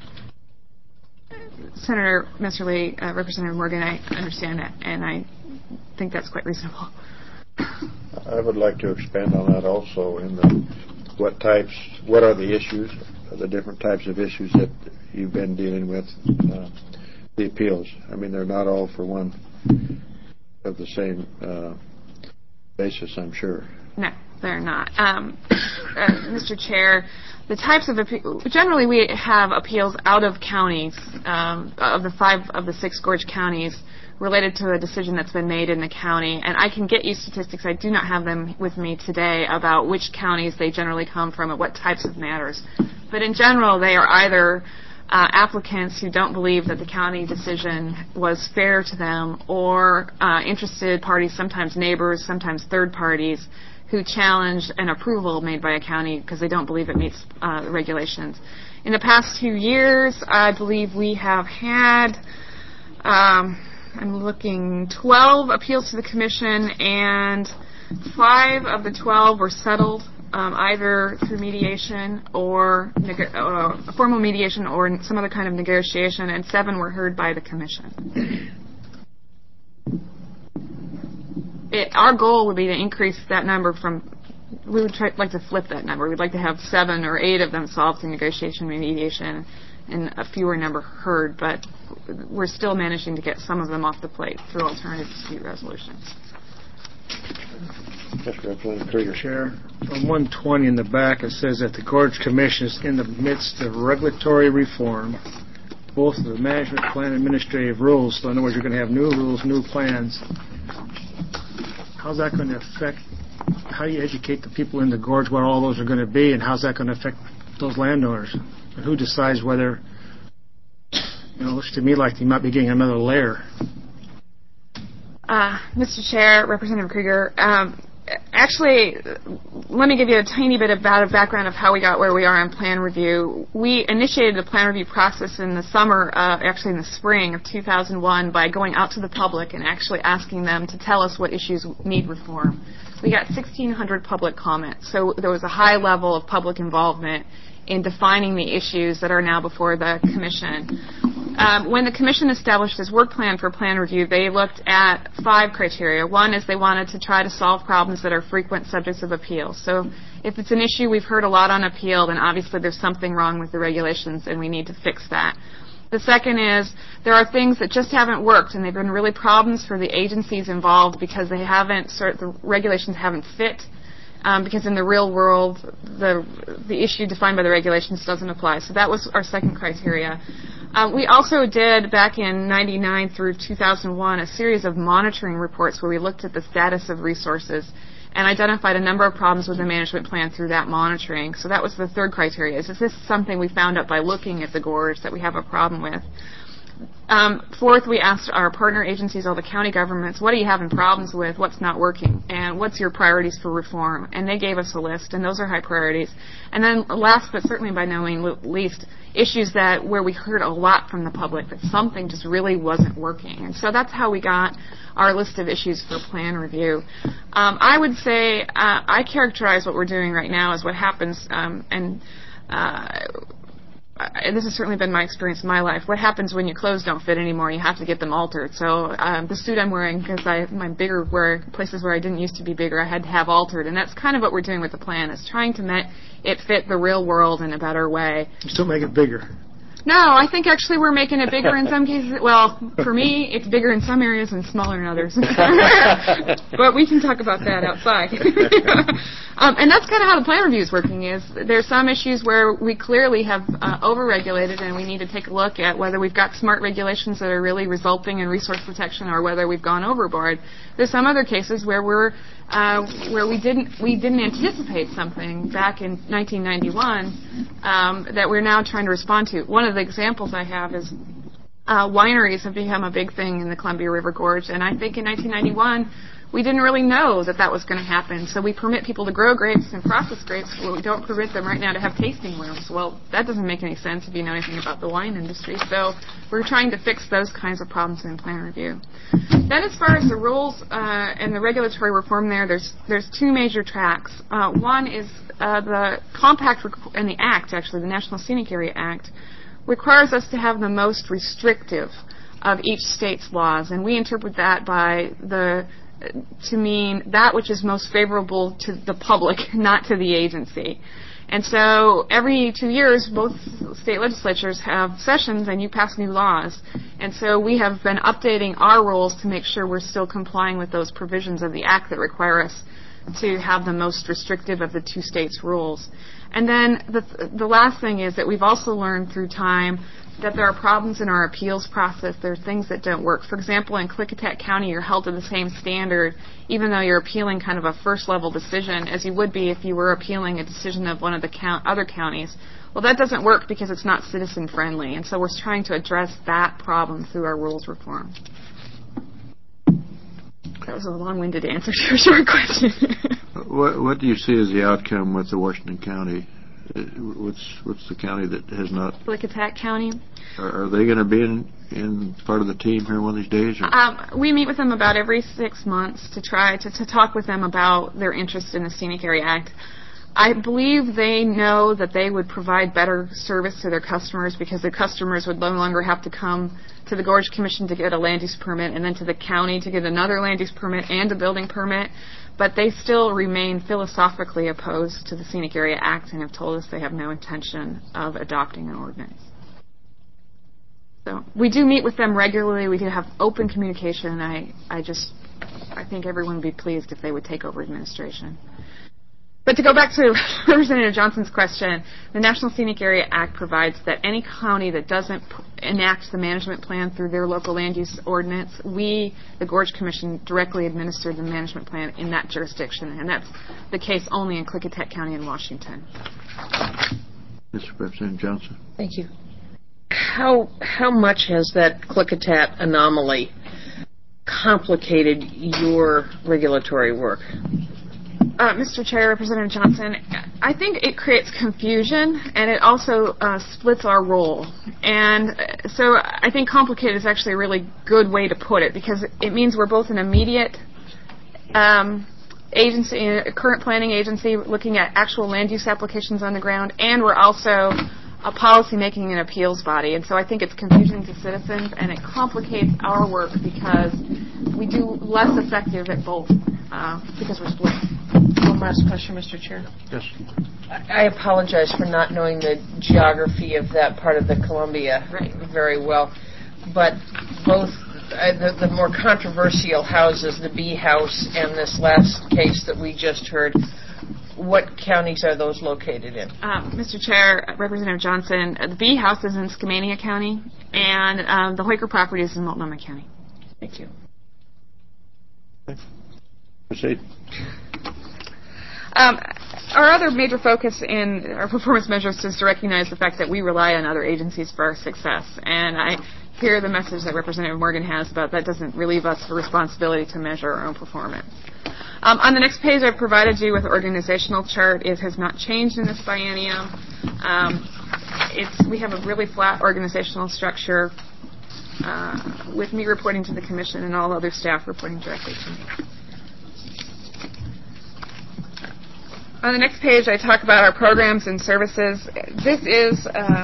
Senator Mesterly, Representative Morgan, I understand that, and I think that's quite reasonable. I would like to expand on that also in what are the issues, the different types of issues that you've been dealing with, the appeals. I mean, they're not all for one of the same basis, I'm sure. No, they're not. Mr. Chair, the types of generally we have appeals out of counties, of the 5 of the 6 gorge counties, related to a decision that's been made in the county. And I can get you statistics. I do not have them with me today about which counties they generally come from and what types of matters. But in general, they are either applicants who don't believe that the county decision was fair to them, or interested parties, sometimes neighbors, sometimes third parties, who challenge an approval made by a county because they don't believe it meets the regulations. In the past 2 years, I believe we have had, I'm looking, 12 appeals to the commission, and 5 of the 12 were settled either through mediation or formal mediation or some other kind of negotiation, and 7 were heard by the commission. Our goal would be to increase that number we would like to flip that number. We'd like to have 7 or 8 of them solved through negotiation and mediation and a fewer number heard, but we're still managing to get some of them off the plate through alternative dispute resolutions. Chair, on 120 in the back it says that the Gorge Commission is in the midst of regulatory reform, both of the management plan and administrative rules. So in other words, you're going to have new rules, new plans. How's that going to affect, how do you educate the people in the gorge what all those are going to be, and how's that going to affect those landowners? And who decides whether, it looks to me like they might be getting another layer. Mr. Chair, Representative Krieger, actually, let me give you a tiny bit about a background of how we got where we are on plan review. We initiated the plan review process in the summer, actually in the spring of 2001, by going out to the public and actually asking them to tell us what issues need reform. We got 1,600 public comments, so there was a high level of public involvement in defining the issues that are now before the Commission. When the Commission established its work plan for plan review, they looked at 5 criteria. One is they wanted to try to solve problems that are frequent subjects of appeal. So if it's an issue we've heard a lot on appeal, then obviously there's something wrong with the regulations and we need to fix that. The second is there are things that just haven't worked, and they've been really problems for the agencies involved because the regulations haven't fit. Because in the real world, the issue defined by the regulations doesn't apply. So that was our second criteria. We also did, back in 1999 through 2001, a series of monitoring reports where we looked at the status of resources and identified a number of problems with the management plan through that monitoring. So that was the third criteria. Is this something we found out by looking at the gorge that we have a problem with? Fourth, we asked our partner agencies, all the county governments, what are you having problems with, what's not working, and what's your priorities for reform? And they gave us a list, and those are high priorities. And then last, but certainly by no means least, issues where we heard a lot from the public that something just really wasn't working. And so that's how we got our list of issues for plan review. I would say I characterize what we're doing right now as what happens, and this has certainly been my experience in my life. What happens when your clothes don't fit anymore? You have to get them altered. So the suit I'm wearing, because places where I didn't used to be bigger, I had to have altered. And that's kind of what we're doing with the plan, is trying to make it fit the real world in a better way. You still make it bigger. No, I think actually we're making it bigger in some cases. Well, for me, it's bigger in some areas and smaller in others. But we can talk about that outside. And that's kind of how the plan review is working. There's some issues where we clearly have overregulated, and we need to take a look at whether we've got smart regulations that are really resulting in resource protection or whether we've gone overboard. There's some other cases where we didn't anticipate something back in 1991 that we're now trying to respond to. One of the examples I have is wineries have become a big thing in the Columbia River Gorge, and I think in 1991 we didn't really know that was going to happen. So we permit people to grow grapes and process grapes, but we don't permit them right now to have tasting rooms. Well, that doesn't make any sense if you know anything about the wine industry. So we're trying to fix those kinds of problems in plan review. Then as far as the rules and the regulatory reform there's 2 major tracks. One is the compact and the Act, actually, the National Scenic Area Act, requires us to have the most restrictive of each state's laws, and we interpret that by the to mean that which is most favorable to the public, not to the agency. And so every 2 years, both state legislatures have sessions and you pass new laws. And so we have been updating our rules to make sure we're still complying with those provisions of the Act that require us to have the most restrictive of the two states' rules. And then the last thing is that we've also learned through time that there are problems in our appeals process. There are things that don't work. For example, in Klickitat County, you're held to the same standard, even though you're appealing kind of a first-level decision, as you would be if you were appealing a decision of one of the other counties. Well, that doesn't work because it's not citizen-friendly, and so we're trying to address that problem through our rules reform. That was a long-winded answer to a short question. What do you see as the outcome with the Washington County? What's the county that has not? Klickitat County. Are they going to be in part of the team here one of these days? We meet with them about every 6 months to try to talk with them about their interest in the Scenic Area Act. I believe they know that they would provide better service to their customers because their customers would no longer have to come to the Gorge Commission to get a land use permit and then to the county to get another land use permit and a building permit. But they still remain philosophically opposed to the Scenic Area Act and have told us they have no intention of adopting an ordinance. So we do meet with them regularly. We do have open communication. I think everyone would be pleased if they would take over administration. But to go back to Representative Johnson's question, the National Scenic Area Act provides that any county that doesn't enact the management plan through their local land use ordinance, we, the Gorge Commission, directly administer the management plan in that jurisdiction, and that's the case only in Klickitat County in Washington. Mr. Representative Johnson. Thank you. How much has that Klickitat anomaly complicated your regulatory work? Mr. Chair, Representative Johnson, I think it creates confusion and it also splits our role. And so I think complicated is actually a really good way to put it because it means we're both an immediate agency, a current planning agency looking at actual land use applications on the ground, and we're also a policy-making and appeals body. And so I think it's confusing to citizens and it complicates our work because we do less effective at both because we're split. One last question, Mr. Chair. Yes. I apologize for not knowing the geography of that part of the Columbia very well, but both the more controversial houses, the B House and this last case that we just heard, what counties are those located in? Mr. Chair, Representative Johnson, the B House is in Skamania County, and the Hoyker property is in Multnomah County. Thank you. Proceed. Our other major focus in our performance measures is to recognize the fact that we rely on other agencies for our success. And I hear the message that Representative Morgan has about that doesn't relieve us of responsibility to measure our own performance. On the next page, I've provided you with an organizational chart. It has not changed in this biennium. We have a really flat organizational structure with me reporting to the Commission and all other staff reporting directly to me. On the next page, I talk about our programs and services. This is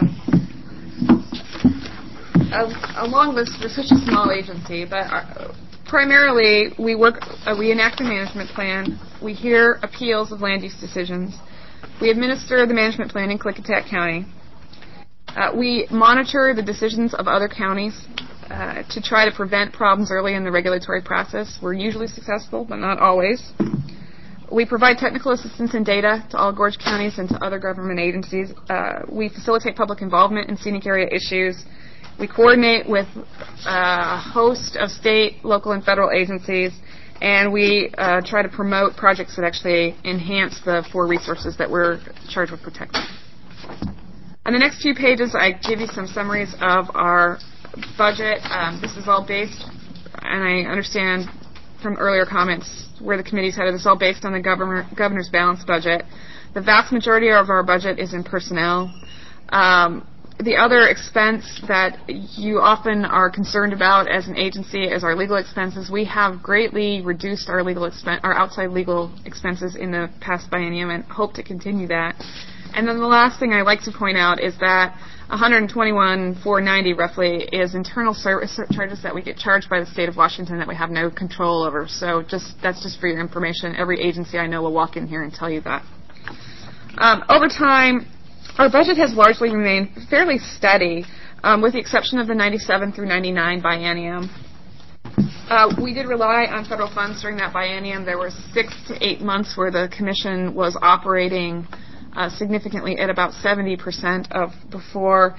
a long list for such a small agency, but primarily we enact the management plan, we hear appeals of land use decisions, we administer the management plan in Klickitat County, we monitor the decisions of other counties to try to prevent problems early in the regulatory process. We're usually successful, but not always. We provide technical assistance and data to all Gorge counties and to other government agencies. We facilitate public involvement in scenic area issues. We coordinate with a host of state, local, and federal agencies, and we try to promote projects that actually enhance the 4 resources that we're charged with protecting. On the next few pages, I give you some summaries of our budget. This is all based, and I understand from earlier comments where the committee's headed, this is all based on the governor's balanced budget. The vast majority of our budget is in personnel. The other expense that you often are concerned about as an agency is our legal expenses. We have greatly reduced our outside legal expenses in the past biennium and hope to continue that. And then the last thing I'd like to point out is that $121,490 roughly is internal service charges that we get charged by the state of Washington that we have no control over. So that's just for your information. Every agency I know will walk in here and tell you that. Over time, our budget has largely remained fairly steady, with the exception of the 97 through 99 biennium. We did rely on federal funds during that biennium. There were 6 to 8 months where the commission was operating significantly at about 70% of before.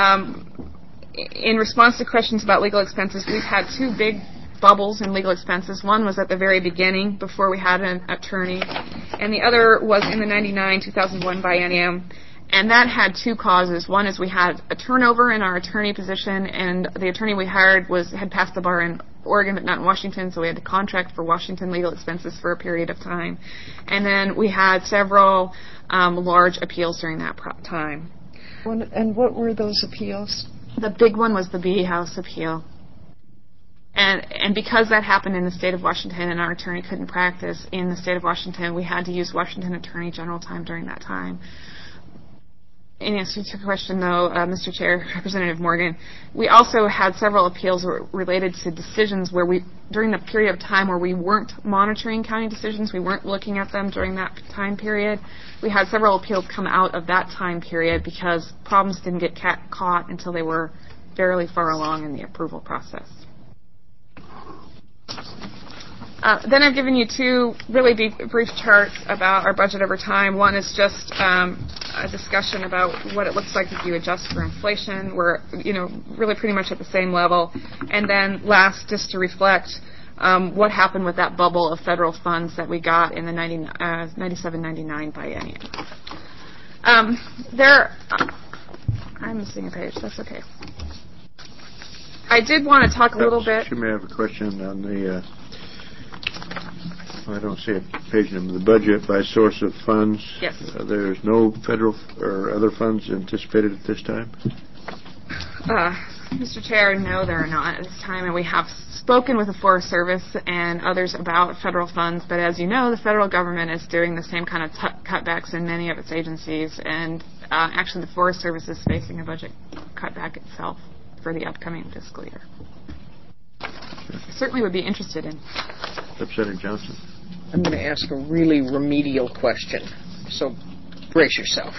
In response to questions about legal expenses, we've had 2 big bubbles in legal expenses. One was at the very beginning before we had an attorney, and the other was in the 99-2001 biennium. And that had 2 causes. One is we had a turnover in our attorney position, and the attorney we hired had passed the bar in Oregon but not in Washington, so we had to contract for Washington legal expenses for a period of time. And then we had several large appeals during that time. And what were those appeals? The big one was the Bee House appeal. And because that happened in the state of Washington and our attorney couldn't practice in the state of Washington, we had to use Washington Attorney General time during that time. In answer to your question, though, Mr. Chair, Representative Morgan, we also had several appeals related to decisions where during the period of time where we weren't monitoring county decisions, we weren't looking at them during that time period. We had several appeals come out of that time period because problems didn't get caught until they were fairly far along in the approval process. Then I've given you 2 really brief charts about our budget over time. One is just a discussion about what it looks like if you adjust for inflation. We're, really pretty much at the same level. And then last, just to reflect what happened with that bubble of federal funds that we got in the 97-99 biennium. I'm missing a page. That's okay. I did want to talk a little bit. You may have a question on the... I don't see a page number. The budget by source of funds. Yes. There's no federal or other funds anticipated at this time? Mr. Chair, no, there are not at this time, and we have spoken with the Forest Service and others about federal funds, but as you know, the federal government is doing the same kind of cutbacks in many of its agencies, and actually the Forest Service is facing a budget cutback itself for the upcoming fiscal year. I certainly would be interested in. Representative Johnson. I'm going to ask a really remedial question, so brace yourself.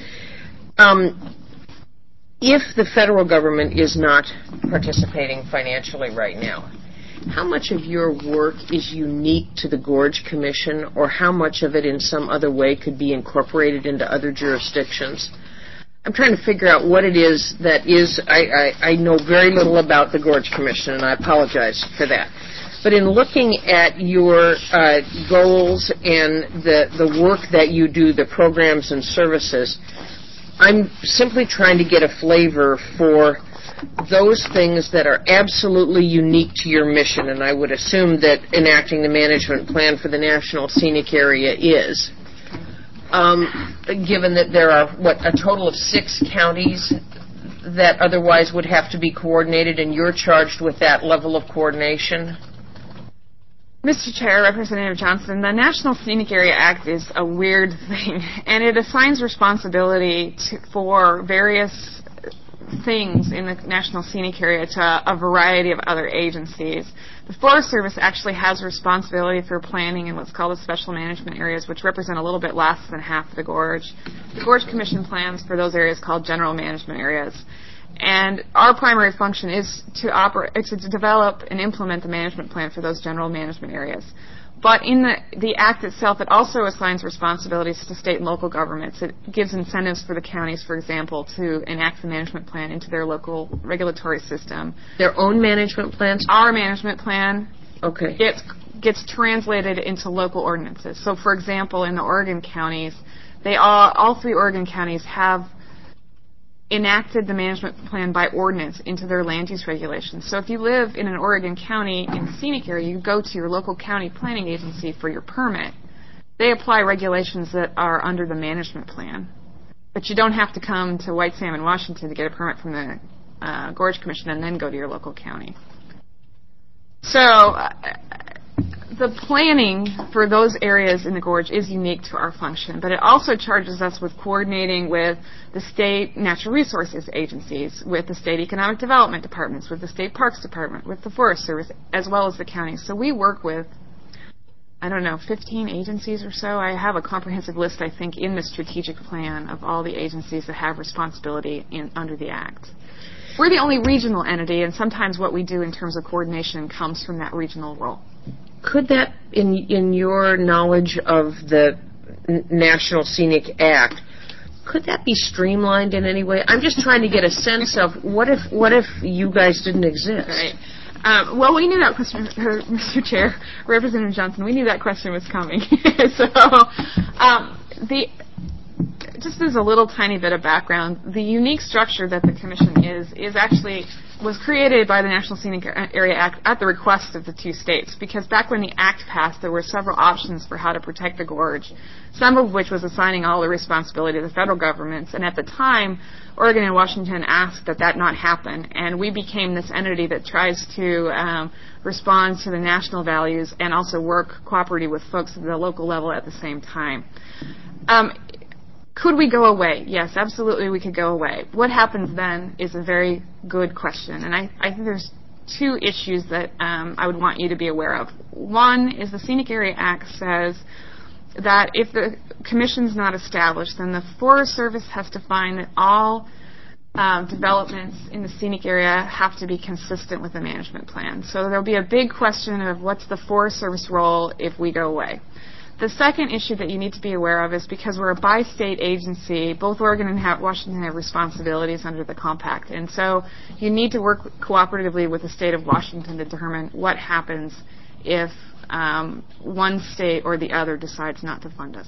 If the federal government is not participating financially right now, how much of your work is unique to the Gorge Commission, or how much of it in some other way could be incorporated into other jurisdictions? I'm trying to figure out what it is that is. I know very little about the Gorge Commission, and I apologize for that. But in looking at your goals and the work that you do, the programs and services, I'm simply trying to get a flavor for those things that are absolutely unique to your mission, and I would assume that enacting the management plan for the National Scenic Area is. Given that there are, a total of 6 counties that otherwise would have to be coordinated, and you're charged with that level of coordination? Mr. Chair, Representative Johnson, the National Scenic Area Act is a weird thing, and it assigns responsibility for various things in the National Scenic Area to a variety of other agencies. The Forest Service actually has responsibility for planning in what's called the special management areas, which represent a little bit less than half the gorge. The Gorge Commission plans for those areas called general management areas. And our primary function is to develop and implement the management plan for those general management areas. But in the Act itself, it also assigns responsibilities to state and local governments. It gives incentives for the counties, for example, to enact the management plan into their local regulatory system. Their own management plans? Our management plan okay. gets translated into local ordinances. So, for example, in the Oregon counties, all 3 Oregon counties have enacted the management plan by ordinance into their land use regulations. So if you live in an Oregon county in the scenic area, you go to your local county planning agency for your permit. They apply regulations that are under the management plan. But you don't have to come to White Salmon, Washington to get a permit from the Gorge Commission and then go to your local county. So the planning for those areas in the gorge is unique to our function, but it also charges us with coordinating with the state natural resources agencies, with the state economic development departments, with the state parks department, with the Forest Service, as well as the counties. So we work with, 15 agencies or so. I have a comprehensive list, I think, in the strategic plan of all the agencies that have responsibility under the Act. We're the only regional entity, and sometimes what we do in terms of coordination comes from that regional role. Could that, in your knowledge of the National Scenic Act, could that be streamlined in any way? I'm just trying to get a sense of what if you guys didn't exist? Right. Well, we knew that question, Mr. Chair, Representative Johnson. We knew that question was coming. So, just as a little tiny bit of background, the unique structure that the Commission was created by the National Scenic Area Act at the request of the two states, because back when the Act passed, there were several options for how to protect the gorge, some of which was assigning all the responsibility to the federal governments, and at the time, Oregon and Washington asked that not happen, and we became this entity that tries to respond to the national values and also work cooperatively with folks at the local level at the same time. Could we go away? Yes, absolutely we could go away. What happens then is a very good question, and I think there's two issues that I would want you to be aware of. One is the Scenic Area Act says that if the Commission's not established, then the Forest Service has to find that all developments in the scenic area have to be consistent with the management plan. So there'll be a big question of what's the Forest Service role if we go away. The second issue that you need to be aware of is because we're a bi-state agency, both Oregon and Washington have responsibilities under the compact. And so you need to work cooperatively with the state of Washington to determine what happens if one state or the other decides not to fund us.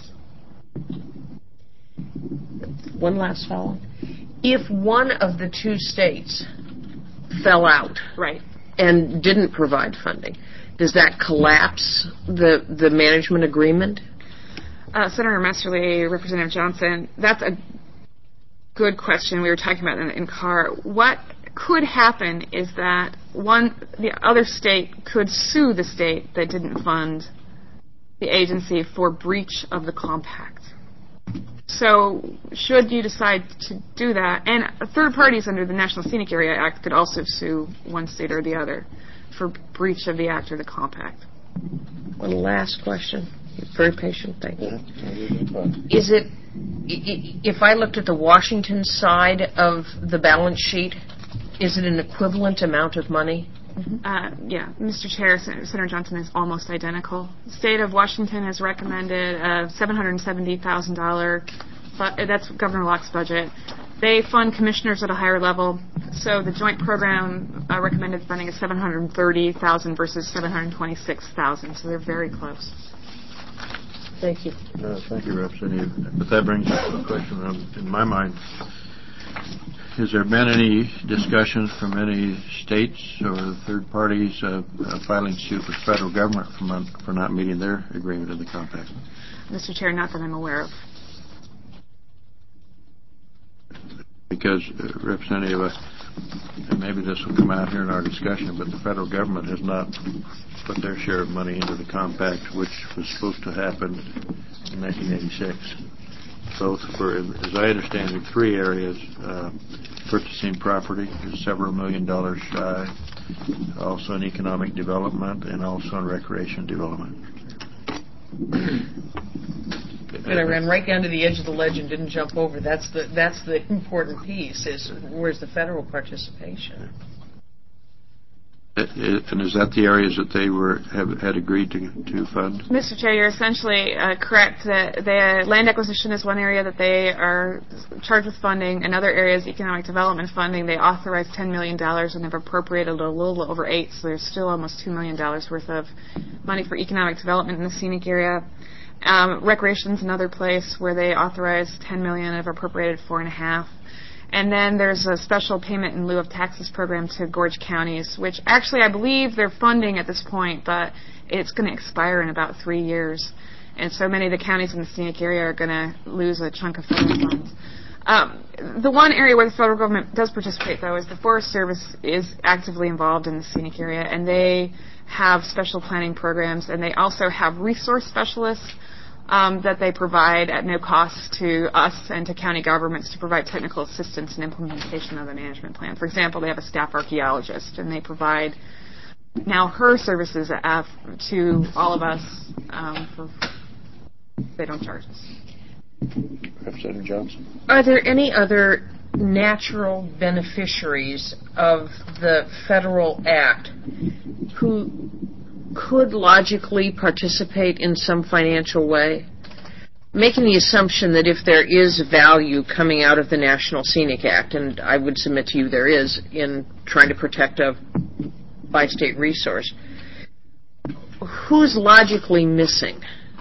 One last follow-up. If one of the two states fell out, right, and didn't provide funding, does that collapse the management agreement? Senator Messerly, Representative Johnson, that's a good question. We were talking about that in CAR. What could happen is that the other state could sue the state that didn't fund the agency for breach of the compact. So should you decide to do that, and third parties under the National Scenic Area Act could also sue one state or the other for breach of the Act or the compact. One last question. You're very patient, thank you. Is it, if I looked at the Washington side of the balance sheet, is it an equivalent amount of money? Yeah, Mr. Chair, Senator Johnson is almost identical. The state of Washington has recommended a $770,000, that's Governor Locke's budget. They fund commissioners at a higher level, so the joint program recommended funding is $730,000 versus $726,000, so they're very close. Thank you. Thank you, Representative. But that brings up a question in my mind. Has there been any discussions from any states or third parties filing suit with the federal government for not meeting their agreement of the compact? Mr. Chair, not that I'm aware of. Because, Representative, and maybe this will come out here in our discussion, but the federal government has not put their share of money into the compact, which was supposed to happen in 1986. Both for, as I understand it, three areas: purchasing property is several $1 million shy, also in economic development, and also in recreation development. And I ran right down to the edge of the ledge and didn't jump over. That's the important piece, is where's the federal participation? And is that the areas that they had agreed to fund? Mr. Chair, you're essentially correct. The land acquisition is one area that they are charged with funding. Another area is economic development funding. They authorized $10 million and have appropriated a little over $8 million, so there's still almost $2 million worth of money for economic development in the scenic area. Recreation is another place where they authorized $10 million and have appropriated $4.5 million. And then there's a special payment in lieu of taxes program to gorge counties, which actually I believe they're funding at this point, but it's going to expire in about 3 years. And so many of the counties in the scenic area are going to lose a chunk of federal funds. The one area where the federal government does participate, though, is the Forest Service is actively involved in the scenic area, and they have special planning programs, and they also have resource specialists that they provide at no cost to us and to county governments to provide technical assistance in implementation of the management plan. For example, they have a staff archaeologist, and they provide now her services to all of us. They don't charge us. Representative Johnson. Are there any other natural beneficiaries of the federal act who could logically participate in some financial way? Making the assumption that if there is value coming out of the National Scenic Act, and I would submit to you there is, in trying to protect a by-state resource, who's logically missing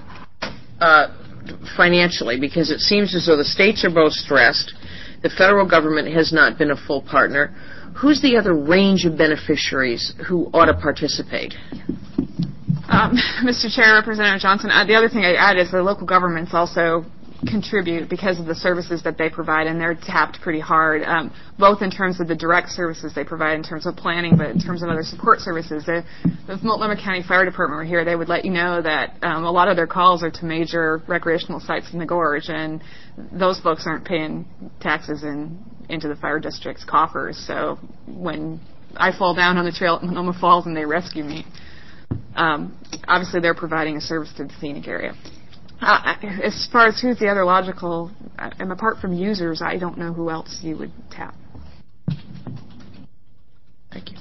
financially? Because it seems as though the states are both stressed, the federal government has not been a full partner. Who's the other range of beneficiaries who ought to participate? Mr. Chair, Representative Johnson, the other thing I'd add is the local governments also contribute because of the services that they provide, and they're tapped pretty hard, both in terms of the direct services they provide in terms of planning, but in terms of other support services. If Multnomah County Fire Department were here, they would let you know that a lot of their calls are to major recreational sites in the gorge, and those folks aren't paying taxes into the fire district's coffers. So when I fall down on the trail at Multnomah Falls and they rescue me, obviously they're providing a service to the scenic area. As far as who's the other logical, and apart from users, I don't know who else you would tap. Thank you.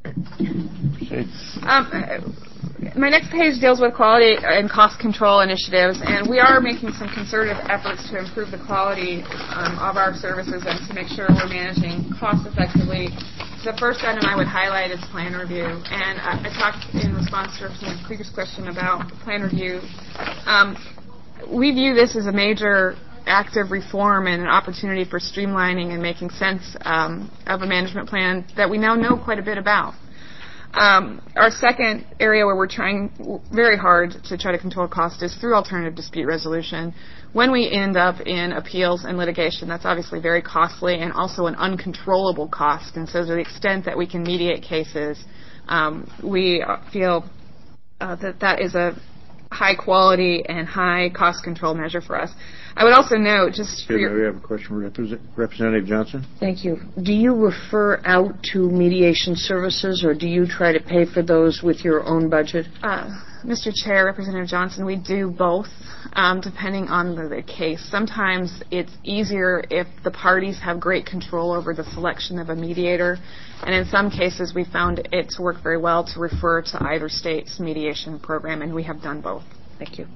My next page deals with quality and cost control initiatives, and we are making some concerted efforts to improve the quality of our services and to make sure we're managing costs effectively. The first item I would highlight is plan review, and I talked in response to a previous question about plan review. We view this as a major active reform and an opportunity for streamlining and making sense of a management plan that we now know quite a bit about. Our second area where we're trying very hard to try to control cost is through alternative dispute resolution. When we end up in appeals and litigation, that's obviously very costly and also an uncontrollable cost. And so to the extent that we can mediate cases, we feel that is a high quality and high cost control measure for us. I would also note, just for we have a question for Representative Johnson. Thank you. Do you refer out to mediation services, or do you try to pay for those with your own budget? Mr. Chair, Representative Johnson, we do both, depending on the case. Sometimes it's easier if the parties have great control over the selection of a mediator, and in some cases we found it to work very well to refer to either state's mediation program, and we have done both. Thank you.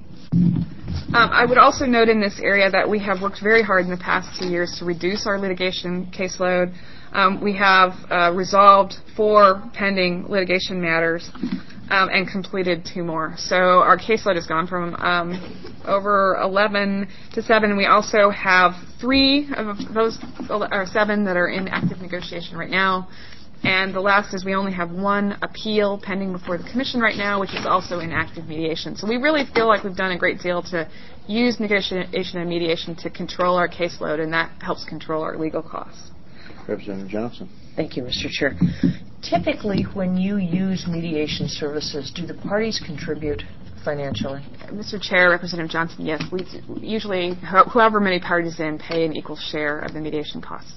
I would also note in this area that we have worked very hard in the past 2 years to reduce our litigation caseload. We have resolved 4 pending litigation matters and completed 2 more. So our caseload has gone from over 11 to 7. We also have 3 of those, or 7, that are in active negotiation right now. And the last is we only have 1 appeal pending before the Commission right now, which is also in active mediation. So we really feel like we've done a great deal to use negotiation and mediation to control our caseload, and that helps control our legal costs. Representative Johnson. Thank you, Mr. Chair. Typically, when you use mediation services, do the parties contribute financially? Mr. Chair, Representative Johnson, yes. We usually, whoever many parties in, pay an equal share of the mediation costs.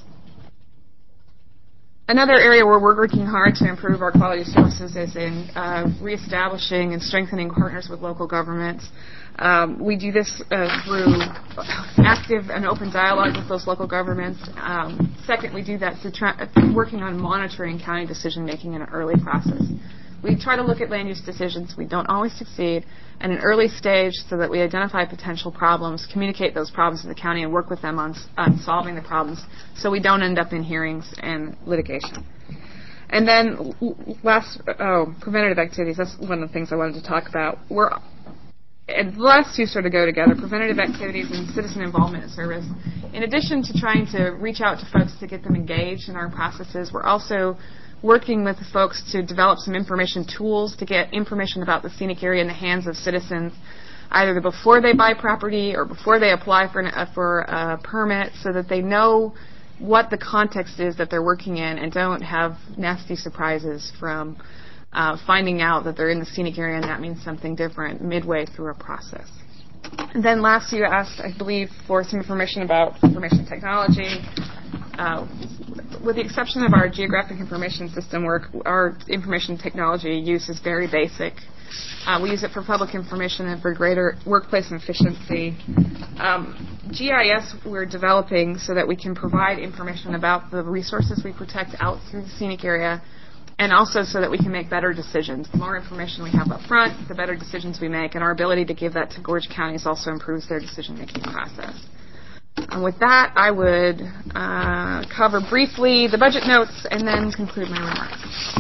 Another area where we're working hard to improve our quality of services is in reestablishing and strengthening partners with local governments. We do this through active and open dialogue with those local governments. Second, we do that through working on monitoring county decision-making in an early process. We try to look at land use decisions. We don't always succeed. At an early stage so that we identify potential problems, communicate those problems to the county, and work with them on solving the problems so we don't end up in hearings and litigation. And then preventative activities. That's one of the things I wanted to talk about. And the last 2 sort of go together, preventative activities and citizen involvement in service. In addition to trying to reach out to folks to get them engaged in our processes, we're also working with the folks to develop some information tools to get information about the scenic area in the hands of citizens, either before they buy property or before they apply for a permit, so that they know what the context is that they're working in and don't have nasty surprises from finding out that they're in the scenic area and that means something different midway through a process. And then last you asked, I believe, for some information about information technology. With the exception of our geographic information system work, our information technology use is very basic. We use it for public information and for greater workplace efficiency. GIS we're developing so that we can provide information about the resources we protect out through the scenic area, and also so that we can make better decisions. The more information we have up front, the better decisions we make, and our ability to give that to Gorge counties also improves their decision-making process. And with that, I would cover briefly the budget notes and then conclude my remarks.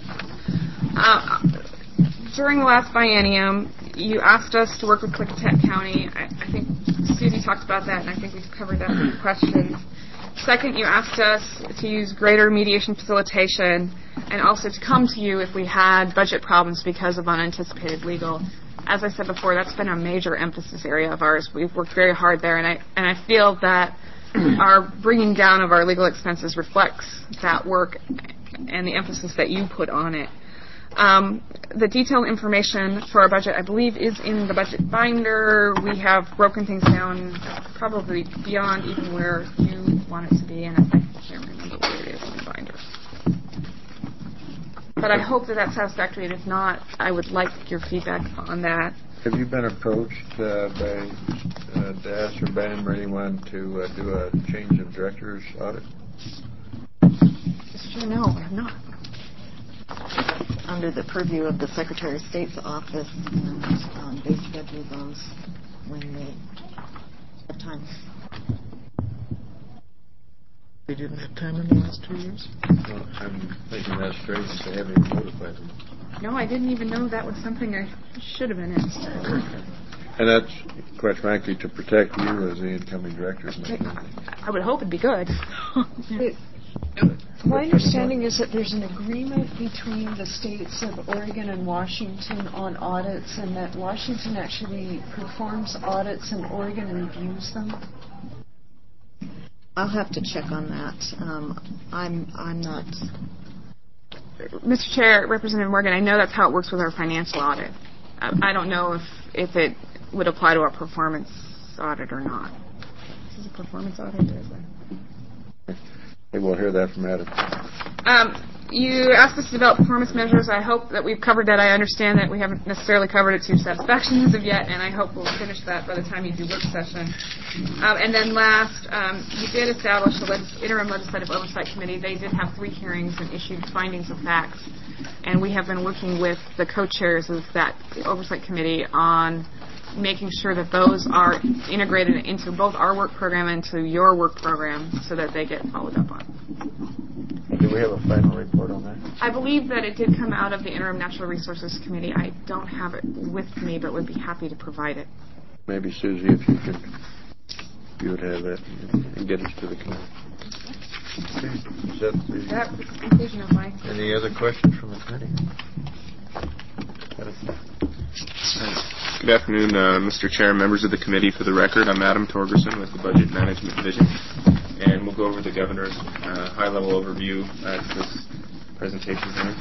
During the last biennium, you asked us to work with Klickitat County. I think Susie talked about that, and I think we've covered that in the questions. Second, you asked us to use greater mediation facilitation and also to come to you if we had budget problems because of unanticipated legal. As I said before, that's been a major emphasis area of ours. We've worked very hard there, and I feel that our bringing down of our legal expenses reflects that work and the emphasis that you put on it. The detailed information for our budget, I believe, is in the budget binder. We have broken things down probably beyond even where you want it to be, and I can't remember where it is in the binder. But I hope that that's satisfactory, and if not, I would like your feedback on that. Have you been approached by DAS or BAM or anyone to do a change of directors audit? Mr. Chair, no, I have not. Under the purview of the Secretary of State's office, and they schedule those when they have time. They didn't have time in the last 2 years? Well, I'm thinking that's strange that they haven't even notified them. No, I didn't even know that was something I should have been asked. And that's, quite frankly, to protect you as the incoming director. I would hope it'd be good. My understanding is that there's an agreement between the states of Oregon and Washington on audits, and that Washington actually performs audits and Oregon reviews them. I'll have to check on that. I'm not. Mr. Chair, Representative Morgan, I know that's how it works with our financial audit. I don't know if it would apply to our performance audit or not. Is this a performance audit? Maybe we'll hear that from Adam. You asked us to develop performance measures. I hope that we've covered that. I understand that we haven't necessarily covered it to your satisfaction as of yet, and I hope we'll finish that by the time you do work session. And then last, you did establish the Interim Legislative Oversight Committee. They did have 3 hearings and issued findings of facts, and we have been working with the co-chairs of that Oversight Committee on making sure that those are integrated into both our work program and to your work program so that they get followed up on. Do we have a final report on that? I believe that it did come out of the Interim Natural Resources Committee. I don't have it with me, but would be happy to provide it. Maybe, Susie, if you would have that and get us to the committee. Okay. Is that the conclusion of my... Any other questions from the committee? Good afternoon, Mr. Chair and members of the committee. For the record, I'm Adam Torgerson with the Budget Management Division, and we'll go over the Governor's high-level overview at this presentation here.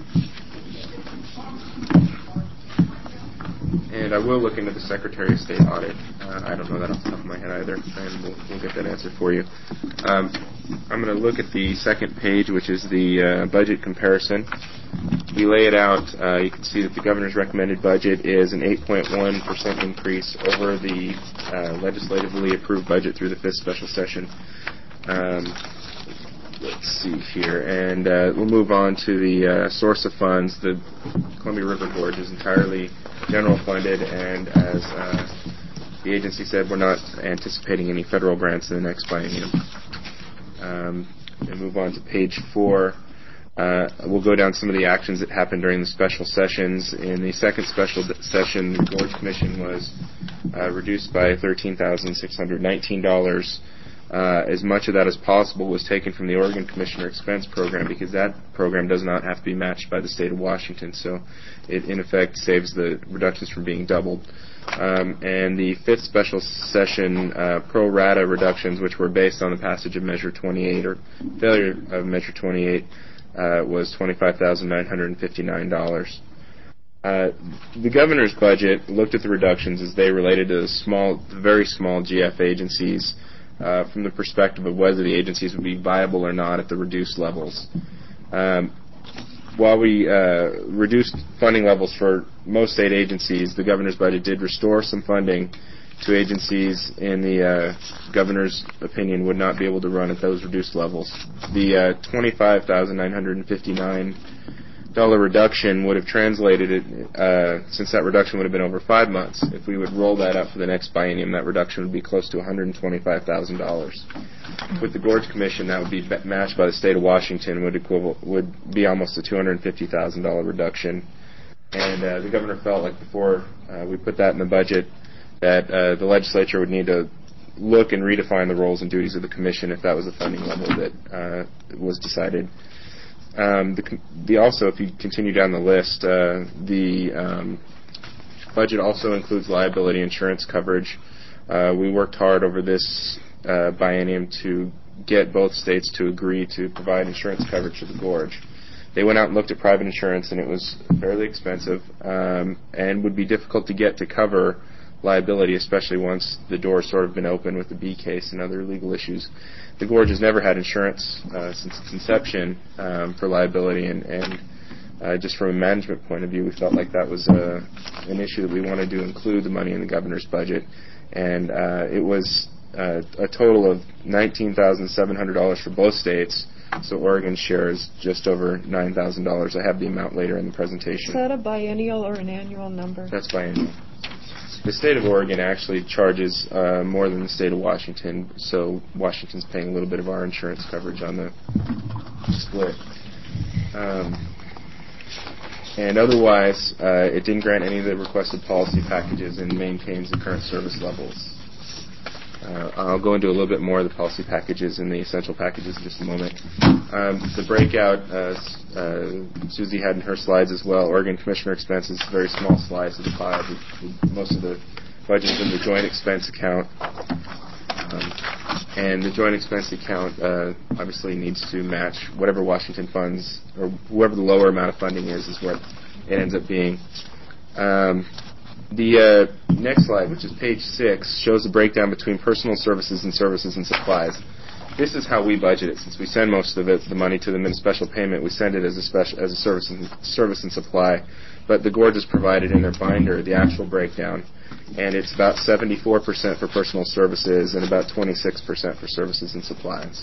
And I will look into the Secretary of State audit. I don't know that off the top of my head either, and we'll get that answer for you. I'm going to look at the second page, which is the budget comparison. We lay it out. You can see that the Governor's recommended budget is an 8.1% increase over the legislatively approved budget through the 5th special session. Let's see here. And we'll move on to the source of funds. The Columbia River Gorge is entirely general funded, and as the agency said, we're not anticipating any federal grants in the next biennium. And move on to page 4. We'll go down some of the actions that happened during the special sessions. In the second special session, the Gorge Commission was reduced by $13,619. As much of that as possible was taken from the Oregon Commissioner Expense Program, because that program does not have to be matched by the state of Washington, so it in effect saves the reductions from being doubled. And the 5th special session pro rata reductions, which were based on the passage of Measure 28 or failure of Measure 28, was $25,959. The governor's budget looked at the reductions as they related to the very small GF agencies from the perspective of whether the agencies would be viable or not at the reduced levels. While we reduced funding levels for most state agencies, the governor's budget did restore some funding to agencies in the governor's opinion would not be able to run at those reduced levels. The $25,959 reduction would have translated, since that reduction would have been over 5 months, if we would roll that up for the next biennium, that reduction would be close to $125,000. With the Gorge Commission, that would be matched by the state of Washington, would be almost a $250,000 reduction. And the governor felt like before we put that in the budget, that the legislature would need to look and redefine the roles and duties of the commission if that was a funding level that was decided. Also, if you continue down the list, the budget also includes liability insurance coverage. We worked hard over this biennium to get both states to agree to provide insurance coverage to the Gorge. They went out and looked at private insurance, and it was fairly expensive and would be difficult to get to cover liability, especially once the door's sort of been open with the B case and other legal issues. The Gorge has never had insurance since its inception for liability, and just from a management point of view, we felt like that was an issue that we wanted to include the money in the governor's budget. And it was a total of $19,700 for both states, so Oregon's share is just over $9,000. I have the amount later in the presentation. Is that a biennial or an annual number? That's biennial. The state of Oregon actually charges more than the state of Washington, so Washington's paying a little bit of our insurance coverage on the split. And otherwise, it didn't grant any of the requested policy packages and maintains the current service levels. I'll go into a little bit more of the policy packages and the essential packages in just a moment. The breakout, Susie had in her slides as well, Oregon Commissioner expenses, very small slice of the pie. Most of the budget is in the joint expense account. And the joint expense account obviously needs to match whatever Washington funds, or whoever the lower amount of funding is what it ends up being. The next slide, which is page 6, shows the breakdown between personal services and supplies. This is how we budget it. Since we send most of the money to them in special payment, we send it as a service and supply. But the Gorge has provided in their binder the actual breakdown, and it's about 74% for personal services and about 26% for services and supplies.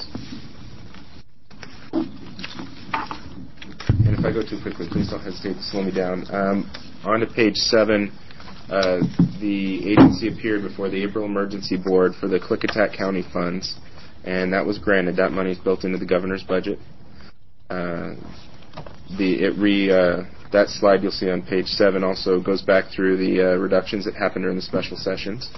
And if I go too quickly, please don't hesitate to slow me down. On to page 7. The agency appeared before the April Emergency Board for the Klickitat County funds, and that was granted. That money is built into the governor's budget. That slide you'll see on page 7 also goes back through the reductions that happened during the special sessions.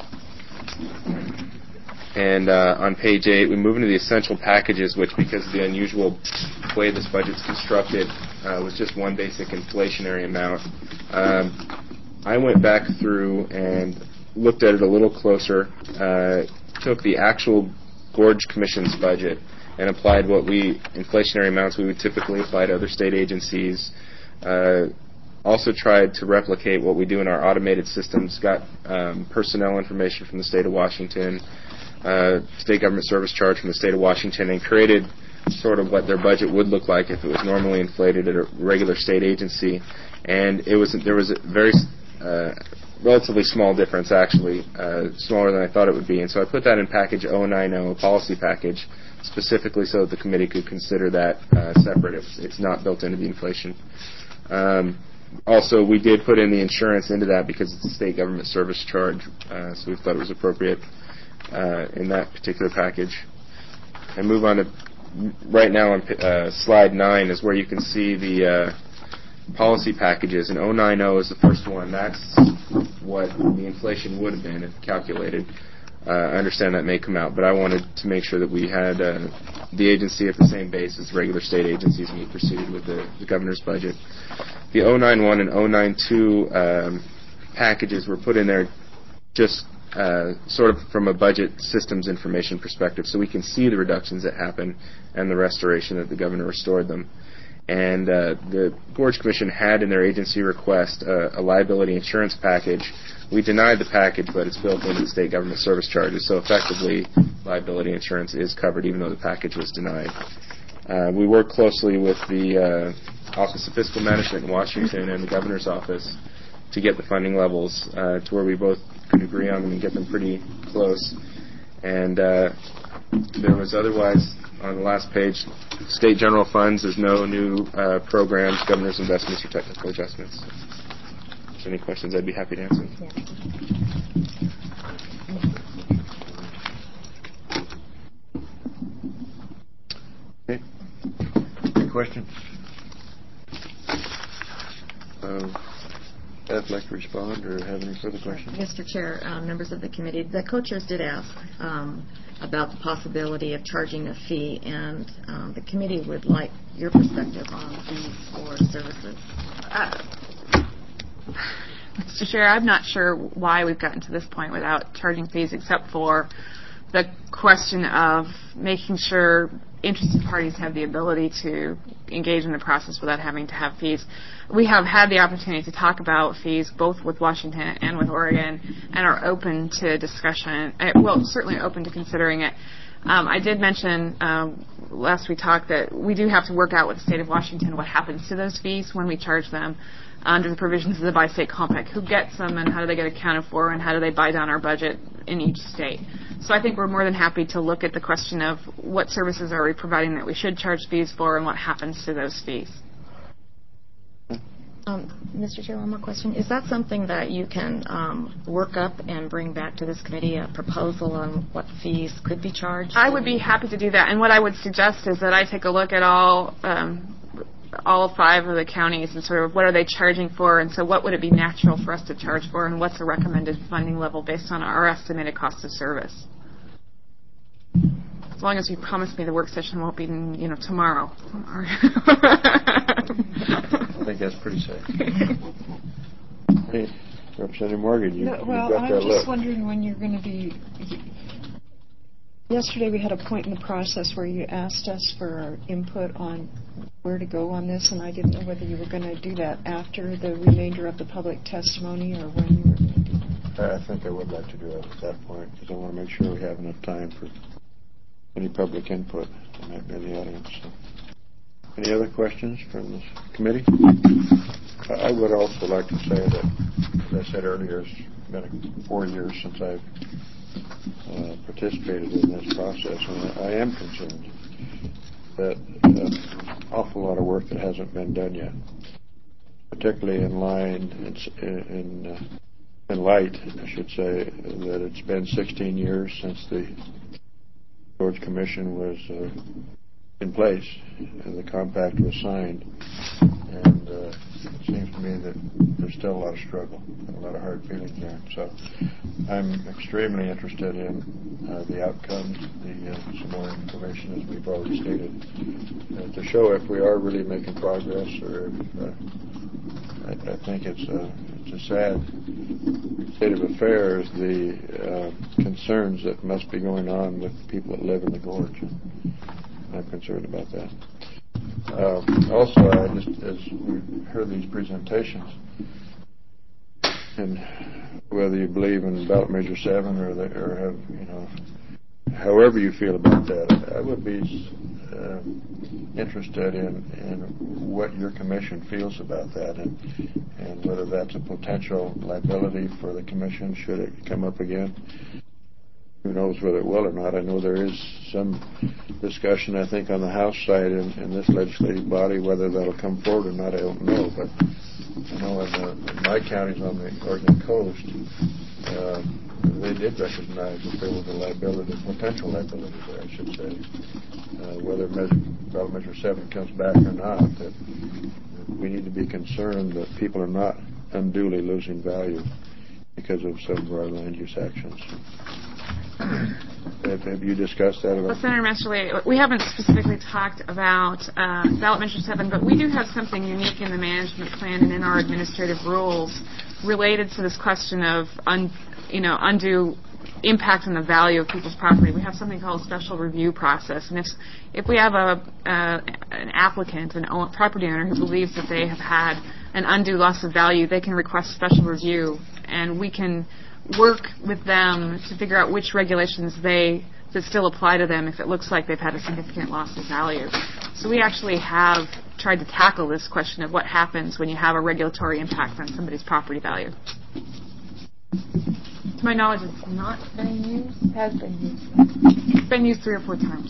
And on page 8, we move into the essential packages, which, because of the unusual way this budget's constructed, was just one basic inflationary amount. I went back through and looked at it a little closer, took the actual Gorge Commission's budget and applied inflationary amounts we would typically apply to other state agencies. Also tried to replicate what we do in our automated systems, got personnel information from the state of Washington, state government service charge from the state of Washington, and created sort of what their budget would look like if it was normally inflated at a regular state agency. And there was a very relatively small difference, actually, smaller than I thought it would be. And so I put that in package 090, a policy package, specifically so that the committee could consider that separate. It's not built into the inflation. Also, we did put in the insurance into that because it's a state government service charge, so we thought it was appropriate in that particular package. And move on to right now on slide 9 is where you can see the policy packages, and 090 is the first one. That's what the inflation would have been if calculated. I understand that may come out, but I wanted to make sure that we had the agency at the same base as regular state agencies when we proceeded with the governor's budget. The 091 and 092 packages were put in there just sort of from a budget systems information perspective, so we can see the reductions that happen and the restoration that the governor restored them. And the Gorge Commission had in their agency request a liability insurance package. We denied the package, but it's built into the state government service charges, so effectively liability insurance is covered even though the package was denied. We work closely with the Office of Fiscal Management in Washington and the Governor's Office to get the funding levels to where we both could agree on them and get them pretty close. And there was otherwise, on the last page, state general funds, there's no new programs, governor's investments, or technical adjustments. If there's any questions, I'd be happy to answer. Okay. Any questions? Ed, like to respond or have any further questions? Mr. Chair, members of the committee, the co-chairs did ask about the possibility of charging a fee, and the committee would like your perspective on fees for services. Mr. Chair, I'm not sure why we've gotten to this point without charging fees, except for the question of making sure interested parties have the ability to engage in the process without having to have fees. We have had the opportunity to talk about fees both with Washington and with Oregon, and are open to discussion. Well, certainly open to considering it. I did mention last we talked that we do have to work out with the state of Washington what happens to those fees when we charge them under the provisions of the Bi-State Compact. Who gets them and how do they get accounted for, and how do they buy down our budget in each state? So I think we're more than happy to look at the question of what services are we providing that we should charge fees for and what happens to those fees. Mr. Chair, one more question. Is that something that you can work up and bring back to this committee, a proposal on what fees could be charged? I would be happy to do that. And what I would suggest is that I take a look at all 5 of the counties and sort of what are they charging for, and so what would it be natural for us to charge for, and what's a recommended funding level based on our estimated cost of service. As long as you promise me the work session won't be, tomorrow. I think that's pretty safe. Hey, Representative Morgan, you've got that I'm just look. wondering when you're going to be... Yesterday we had a point in the process where you asked us for our input on where to go on this, and I didn't know whether you were going to do that after the remainder of the public testimony or when you were going to do that. I think I would like to do it at that point, because I want to make sure we have enough time for any public input that might be in the audience. So. Any other questions from the committee? I would also like to say that, as I said earlier, it's been 4 years since I've participated in this process, and I am concerned that an awful lot of work that hasn't been done yet, particularly in light, I should say, that it's been 16 years since the Gorge Commission was in place and the compact was signed, and it seems to me that there's still a lot of struggle and a lot of hard feelings there. So I'm extremely interested in the outcomes, some more information, as we've already stated, to show if we are really making progress, or if I think it's a sad state of affairs, the concerns that must be going on with the people that live in the gorge. I'm concerned about that. Also, as we heard these presentations, and whether you believe in ballot measure 7 or have, however you feel about that, I would be interested in what your commission feels about that, and whether that's a potential liability for the commission should it come up again. Who knows whether it will or not. I know there is some discussion, I think, on the House side in this legislative body. Whether that'll come forward or not, I don't know. But I know in my counties on the Oregon coast, they did recognize that there was a liability, potential liability there, I should say. Whether ballot measure 7 comes back or not, that we need to be concerned that people are not unduly losing value because of some of our land use actions. Have you discussed that at all? Well, Senator Masterly, we haven't specifically talked about ballot measure 7, but we do have something unique in the management plan and in our administrative rules related to this question of undue impact on the value of people's property, we have something called a special review process. And if we have an applicant, property owner who believes that they have had an undue loss of value, they can request special review, and we can work with them to figure out which regulations that still apply to them if it looks like they've had a significant loss of value. So we actually have tried to tackle this question of what happens when you have a regulatory impact on somebody's property value. To my knowledge, it's not been used. It has been used. It's been used 3 or 4 times.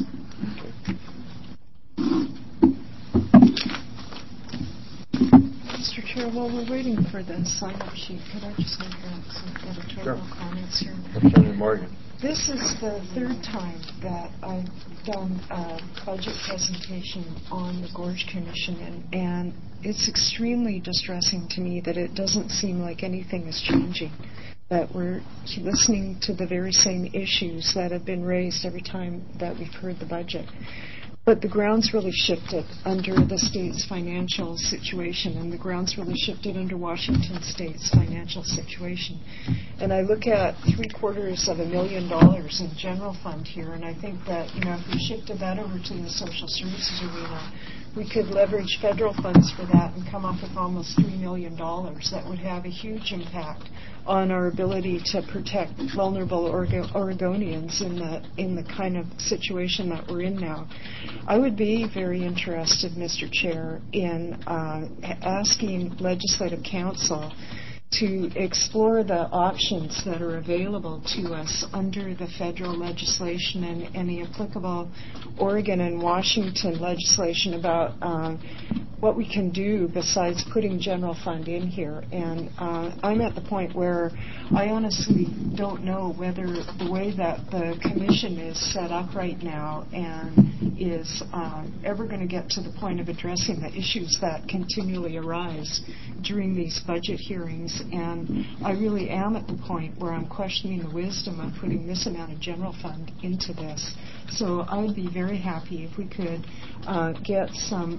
Mr. Chair, while we're waiting for the sign-up sheet, could I just make some editorial comments here? Representative Morgan. This is the 3rd time that I've done a budget presentation on the Gorge Commission, and it's extremely distressing to me that it doesn't seem like anything is changing, that we're listening to the very same issues that have been raised every time that we've heard the budget. But the ground's really shifted under the state's financial situation, and the ground's really shifted under Washington State's financial situation. And I look at $750,000 in general fund here, and I think that, if we shifted that over to the social services arena, we could leverage federal funds for that and come up with almost $3 million. That would have a huge impact on our ability to protect vulnerable Oregonians in the kind of situation that we're in now. I would be very interested, Mr. Chair, in asking Legislative Council to explore the options that are available to us under the federal legislation and any applicable Oregon and Washington legislation about what we can do besides putting general fund in here. And I'm at the point where I honestly don't know whether the way that the commission is set up right now and is ever going to get to the point of addressing the issues that continually arise during these budget hearings. And I really am at the point where I'm questioning the wisdom of putting this amount of general fund into this. So I would be very happy if we could get some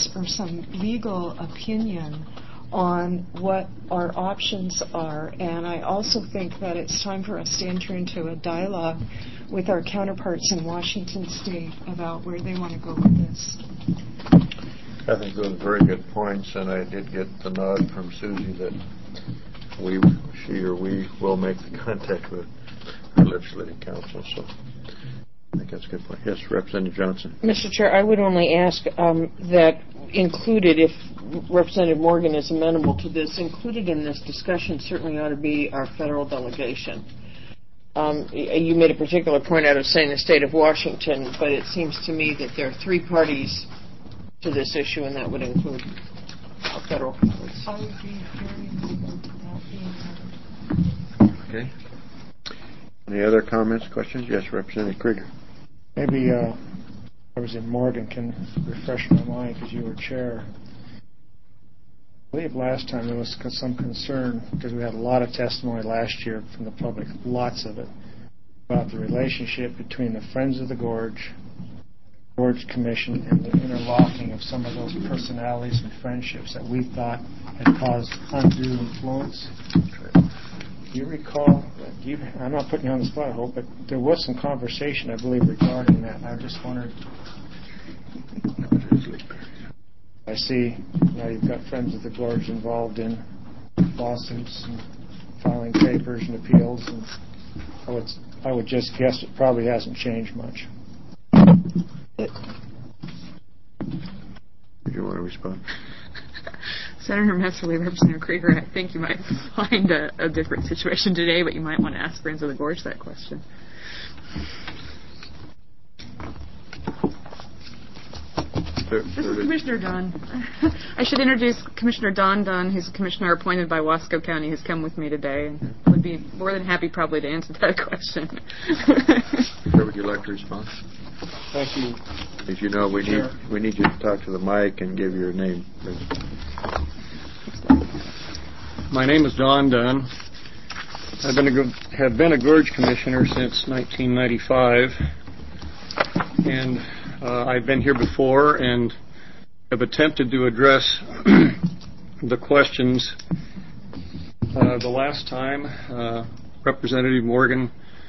legal opinion on what our options are. And I also think that it's time for us to enter into a dialogue with our counterparts in Washington State about where they want to go with this. I think those are very good points, and I did get the nod from Susie that she or we will make the contact with our legislative council. So I think that's a good point. Yes, Representative Johnson. Mr. Chair, I would only ask that included, if Representative Morgan is amenable to this, included in this discussion certainly ought to be our federal delegation. You made a particular point out of saying the state of Washington, but it seems to me that there are 3 parties to this issue, and that would include federal parties. I would be very amenable to that being Okay. Any other comments, questions? Yes, Representative Krieger. Maybe Representative Morgan can refresh my mind because you were chair. I believe last time there was some concern, because we had a lot of testimony last year from the public, lots of it, about the relationship between the Friends of the Gorge Commission and the interlocking of some of those personalities and friendships that we thought had caused undue influence. Do you recall, I'm not putting you on the spot, I hope, but there was some conversation, I believe, regarding that. I just wondered, I see now you've got Friends of the Gorge involved in lawsuits and filing papers and appeals, and I would just guess it probably hasn't changed much. Did you want to respond? Senator Messerly, Representative Krieger, I think you might find a different situation today, but you might want to ask Friends of the Gorge that question. This is Commissioner Dunn. I should introduce Commissioner Don Dunn, who's a commissioner appointed by Wasco County, who's come with me today, and would be more than happy probably to answer that question. Sir, would you like to respond? Thank you. As you know, we need you to talk to the mic and give your name, please. My name is Don Dunn. I've been a Gorge Commissioner since 1995, and I've been here before and have attempted to address the questions. The last time, Representative Morgan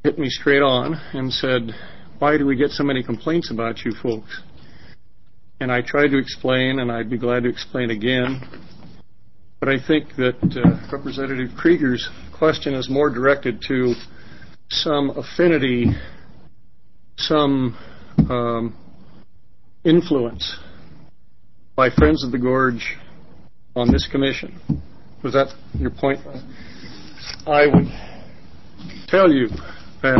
hit me straight on and said, "Why do we get so many complaints about you folks?" And I tried to explain, and I'd be glad to explain again. But I think that Representative Krieger's question is more directed to some affinity, some influence by Friends of the Gorge on this commission. Was that your point? I would tell you that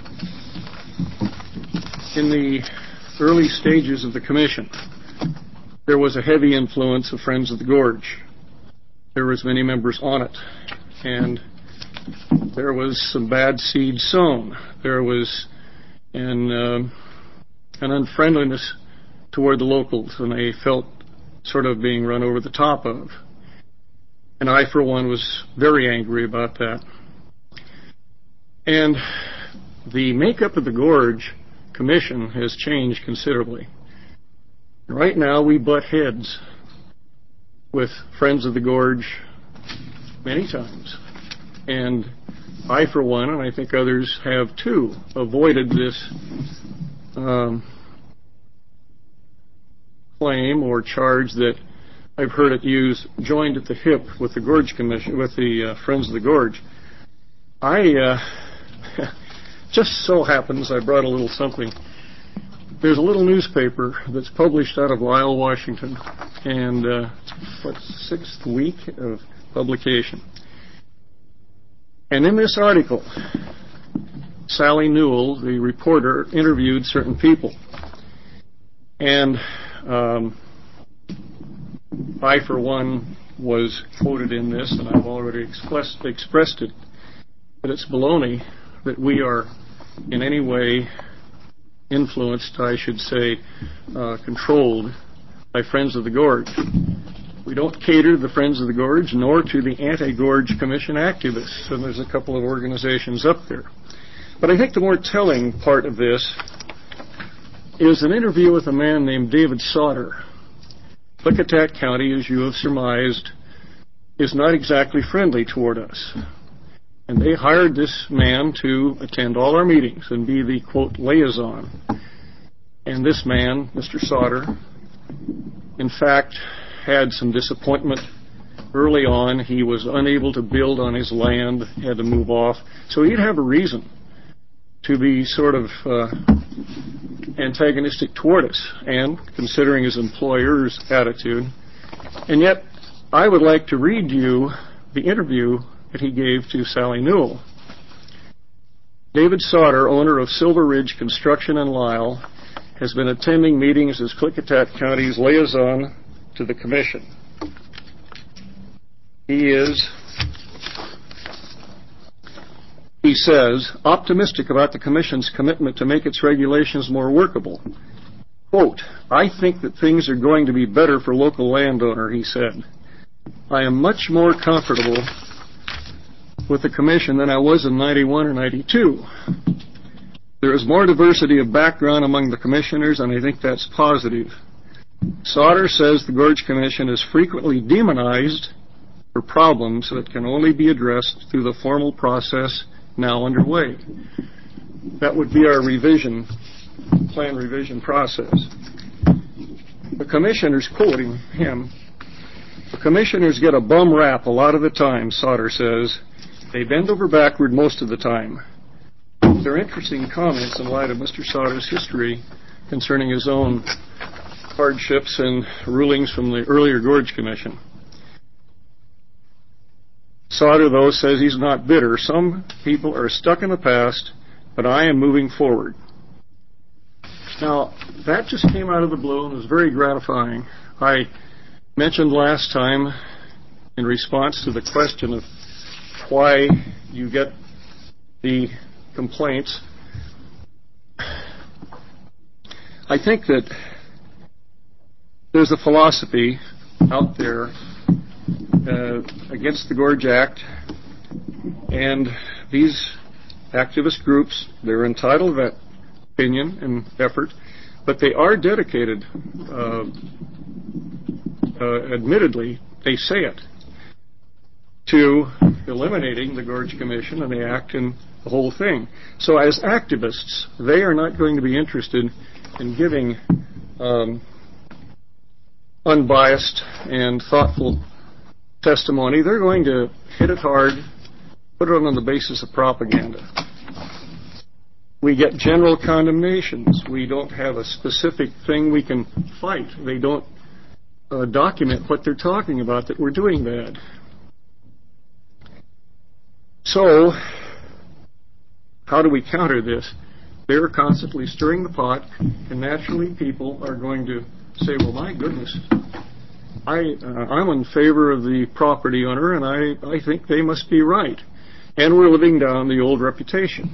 in the early stages of the commission, there was a heavy influence of Friends of the Gorge. There was many members on it, and there was some bad seed sown. There was an unfriendliness toward the locals, and they felt sort of being run over the top of. And I, for one, was very angry about that. And the makeup of the Gorge Commission has changed considerably. Right now, we butt heads with Friends of the Gorge many times. And I, for one, and I think others have too, avoided this claim or charge that I've heard it used, joined at the hip with the Gorge Commission, with the Friends of the Gorge. I just so happens I brought a little something. There's a little newspaper that's published out of Lyle, Washington, and sixth week of publication. And in this article, Sally Newell, the reporter, interviewed certain people. And I, for one, was quoted in this, and I've already expressed it, that it's baloney that we are in any way influenced, I should say, controlled by Friends of the Gorge. We don't cater to the Friends of the Gorge nor to the anti-Gorge Commission activists, and there's a couple of organizations up there. But I think the more telling part of this is an interview with a man named David Sauter. Klickitat County, as you have surmised, is not exactly friendly toward us. And they hired this man to attend all our meetings and be the, quote, liaison. And this man, Mr. Sauter, in fact, had some disappointment early on. He was unable to build on his land, had to move off. So he'd have a reason to be sort of antagonistic toward us, and considering his employer's attitude. And yet, I would like to read you the interview that he gave to Sally Newell. David Sauter, owner of Silver Ridge Construction in Lyle, has been attending meetings as Klickitat County's liaison to the Commission. He says, optimistic about the Commission's commitment to make its regulations more workable. Quote, I think that things are going to be better for local landowner, he said. I am much more comfortable with the Commission than I was in 91 or 92. There is more diversity of background among the commissioners, and I think that's positive. Sauter says the Gorge Commission is frequently demonized for problems that can only be addressed through the formal process now underway. That would be our plan revision process. The commissioners, quoting him, the commissioners get a bum rap a lot of the time, Sauter says. They bend over backward most of the time. They're interesting comments in light of Mr. Sauter's history concerning his own hardships and rulings from the earlier Gorge Commission. Sauter, though, says he's not bitter. Some people are stuck in the past, but I am moving forward. Now, that just came out of the blue and was very gratifying. I mentioned last time, in response to the question of why you get the complaints, I think that there's a philosophy out there against the Gorge Act, and these activist groups, they're entitled to that opinion and effort, but they are dedicated, admittedly, they say it, to eliminating the Gorge Commission and the Act in the whole thing. So as activists, they are not going to be interested in giving unbiased and thoughtful testimony. They're going to hit it hard, put it on the basis of propaganda. We get general condemnations. We don't have a specific thing we can fight. They don't document what they're talking about, that we're doing bad. So, how do we counter this? They're constantly stirring the pot, and naturally people are going to say, well, my goodness, I'm in favor of the property owner, and I think they must be right. And we're living down the old reputation.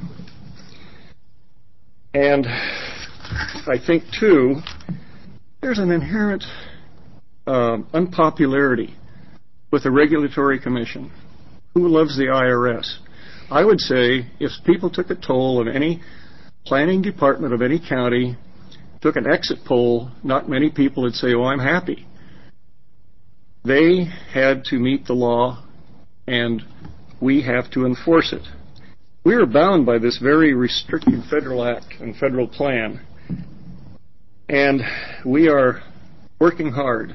And I think, too, there's an inherent unpopularity with the Regulatory Commission. Who loves the IRS? I would say if people took a toll of any planning department of any county, took an exit poll, not many people would say, oh, I'm happy. They had to meet the law, and we have to enforce it. We are bound by this very restrictive federal act and federal plan, and we are working hard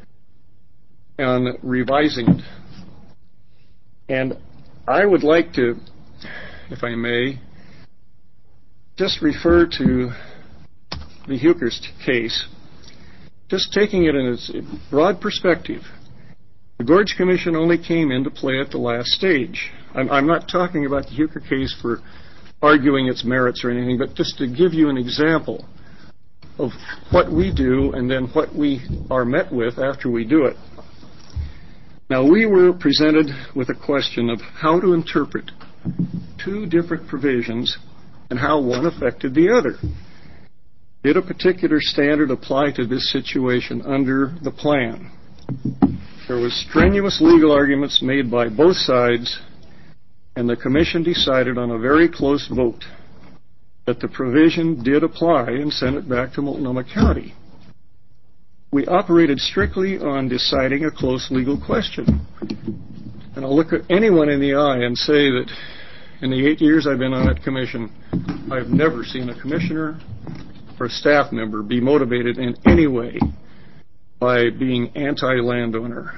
on revising it. And I would like to, if I may, just refer to the Hukerst case, just taking it in its broad perspective. The Gorge Commission only came into play at the last stage. I'm not talking about the Huker case for arguing its merits or anything, but just to give you an example of what we do and then what we are met with after we do it. Now, we were presented with a question of how to interpret two different provisions and how one affected the other. Did a particular standard apply to this situation under the plan? There was strenuous legal arguments made by both sides, and the Commission decided on a very close vote that the provision did apply and sent it back to Multnomah County. We operated strictly on deciding a close legal question. And I'll look at anyone in the eye and say that in the 8 years I've been on that commission, I've never seen a commissioner or a staff member be motivated in any way by being anti-landowner.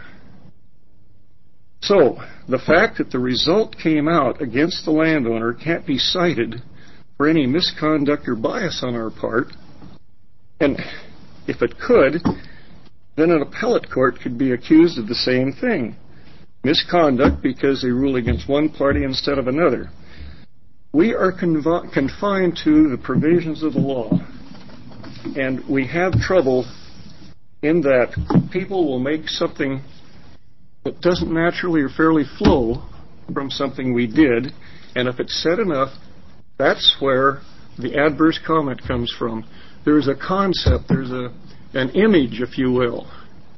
So, the fact that the result came out against the landowner can't be cited for any misconduct or bias on our part. And if it could, then an appellate court could be accused of the same thing. Misconduct because they rule against one party instead of another. We are confined to the provisions of the law. And we have trouble in that people will make something that doesn't naturally or fairly flow from something we did. And if it's said enough, that's where the adverse comment comes from. There's a concept, there's an image, if you will.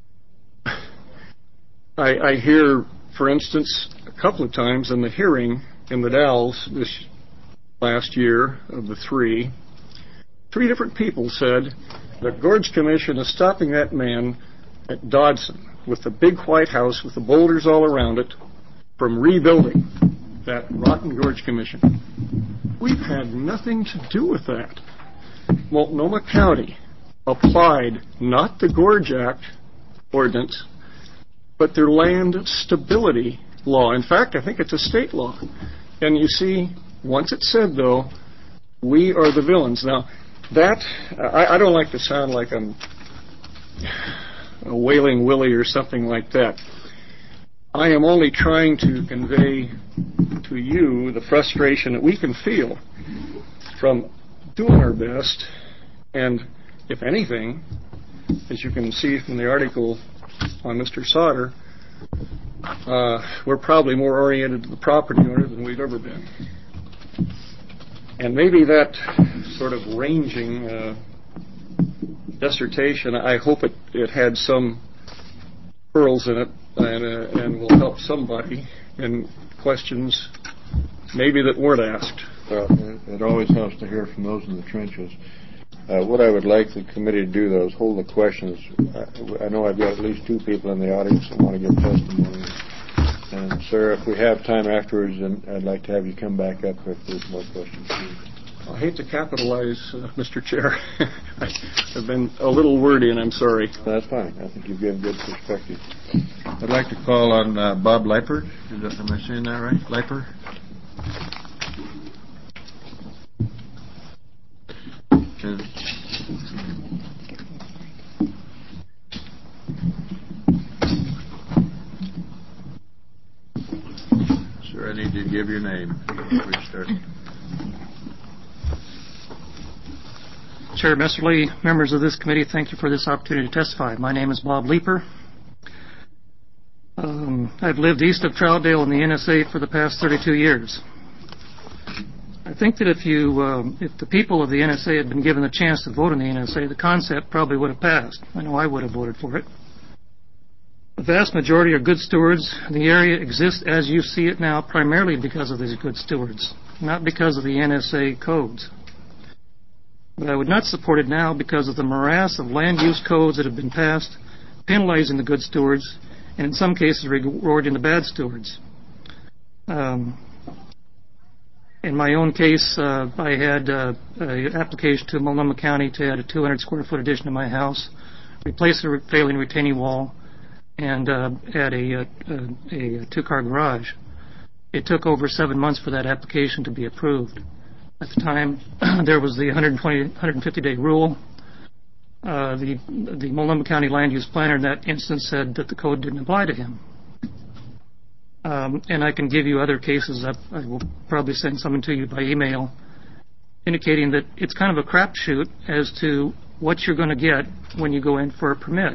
I hear, for instance, a couple of times in the hearing in the Dalles this last year of the three different people said the Gorge Commission is stopping that man at Dodson with the big white house with the boulders all around it from rebuilding that rotten Gorge Commission. We've had nothing to do with that. Multnomah County applied not the Gorge Act ordinance, but their land stability law. In fact, I think it's a state law. And you see, once it's said, though, we are the villains. Now, that, I don't like to sound like I'm a Wailing Willie or something like that. I am only trying to convey to you the frustration that we can feel from doing our best, and if anything, as you can see from the article on Mr. Sauter, we're probably more oriented to the property owner than we've ever been. And maybe that sort of ranging dissertation, I hope it had some pearls in it and will help somebody in questions maybe that weren't asked. Well, it always helps to hear from those in the trenches. What I would like the committee to do, though, is hold the questions. I know I've got at least two people in the audience that want to give testimony. And, sir, if we have time afterwards, then I'd like to have you come back up if there's more questions. I hate to capitalize, Mr. Chair. I've been a little wordy, and I'm sorry. That's fine. I think you've given good perspective. I'd like to call on Bob Leiper. Am I saying that right? Leiper? Sir, I need you to give your name before you start. Chair Messerly, members of this committee, thank you for this opportunity to testify. My name is Bob Leiper. I've lived east of Troutdale in the NSA for the past 32 years. I think that if the people of the NSA had been given the chance to vote in the NSA, the concept probably would have passed. I know I would have voted for it. The vast majority are good stewards. The area exists as you see it now primarily because of these good stewards, not because of the NSA codes. But I would not support it now because of the morass of land use codes that have been passed, penalizing the good stewards, and in some cases rewarding the bad stewards. In my own case, I had an application to Multnomah County to add a 200 square foot addition to my house, replace a failing retaining wall, and add a two-car garage. It took over 7 months for that application to be approved. At the time, there was the 150-day rule. The Multnomah County land use planner in that instance said that the code didn't apply to him. And I can give you other cases. I will probably send something to you by email indicating that it's kind of a crapshoot as to what you're going to get when you go in for a permit.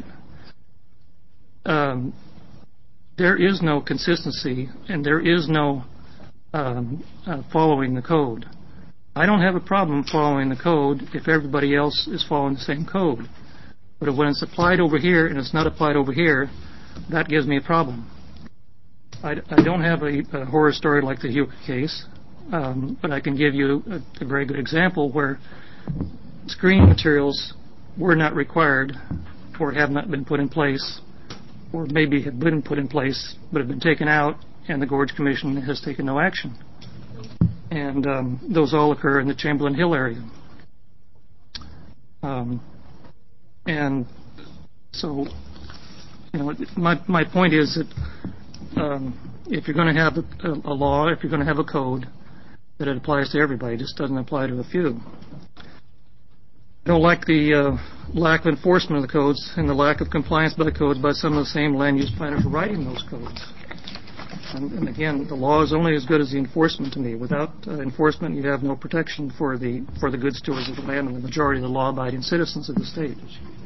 There is no consistency and there is no following the code. I don't have a problem following the code if everybody else is following the same code. But when it's applied over here and it's not applied over here, that gives me a problem. I don't have a horror story like the Hewlett case, but I can give you a very good example where screening materials were not required or have not been put in place, or maybe have been put in place but have been taken out, and the Gorge Commission has taken no action. And those all occur in the Chamberlain Hill area. And so, my point is that if you're going to have a law, if you're going to have a code, that it applies to everybody. It just doesn't apply to a few. I don't like the lack of enforcement of the codes and the lack of compliance by the codes by some of the same land use planners writing those codes. And again, the law is only as good as the enforcement to me. Without enforcement, you have no protection for the good stewards of the land and the majority of the law-abiding citizens of the state.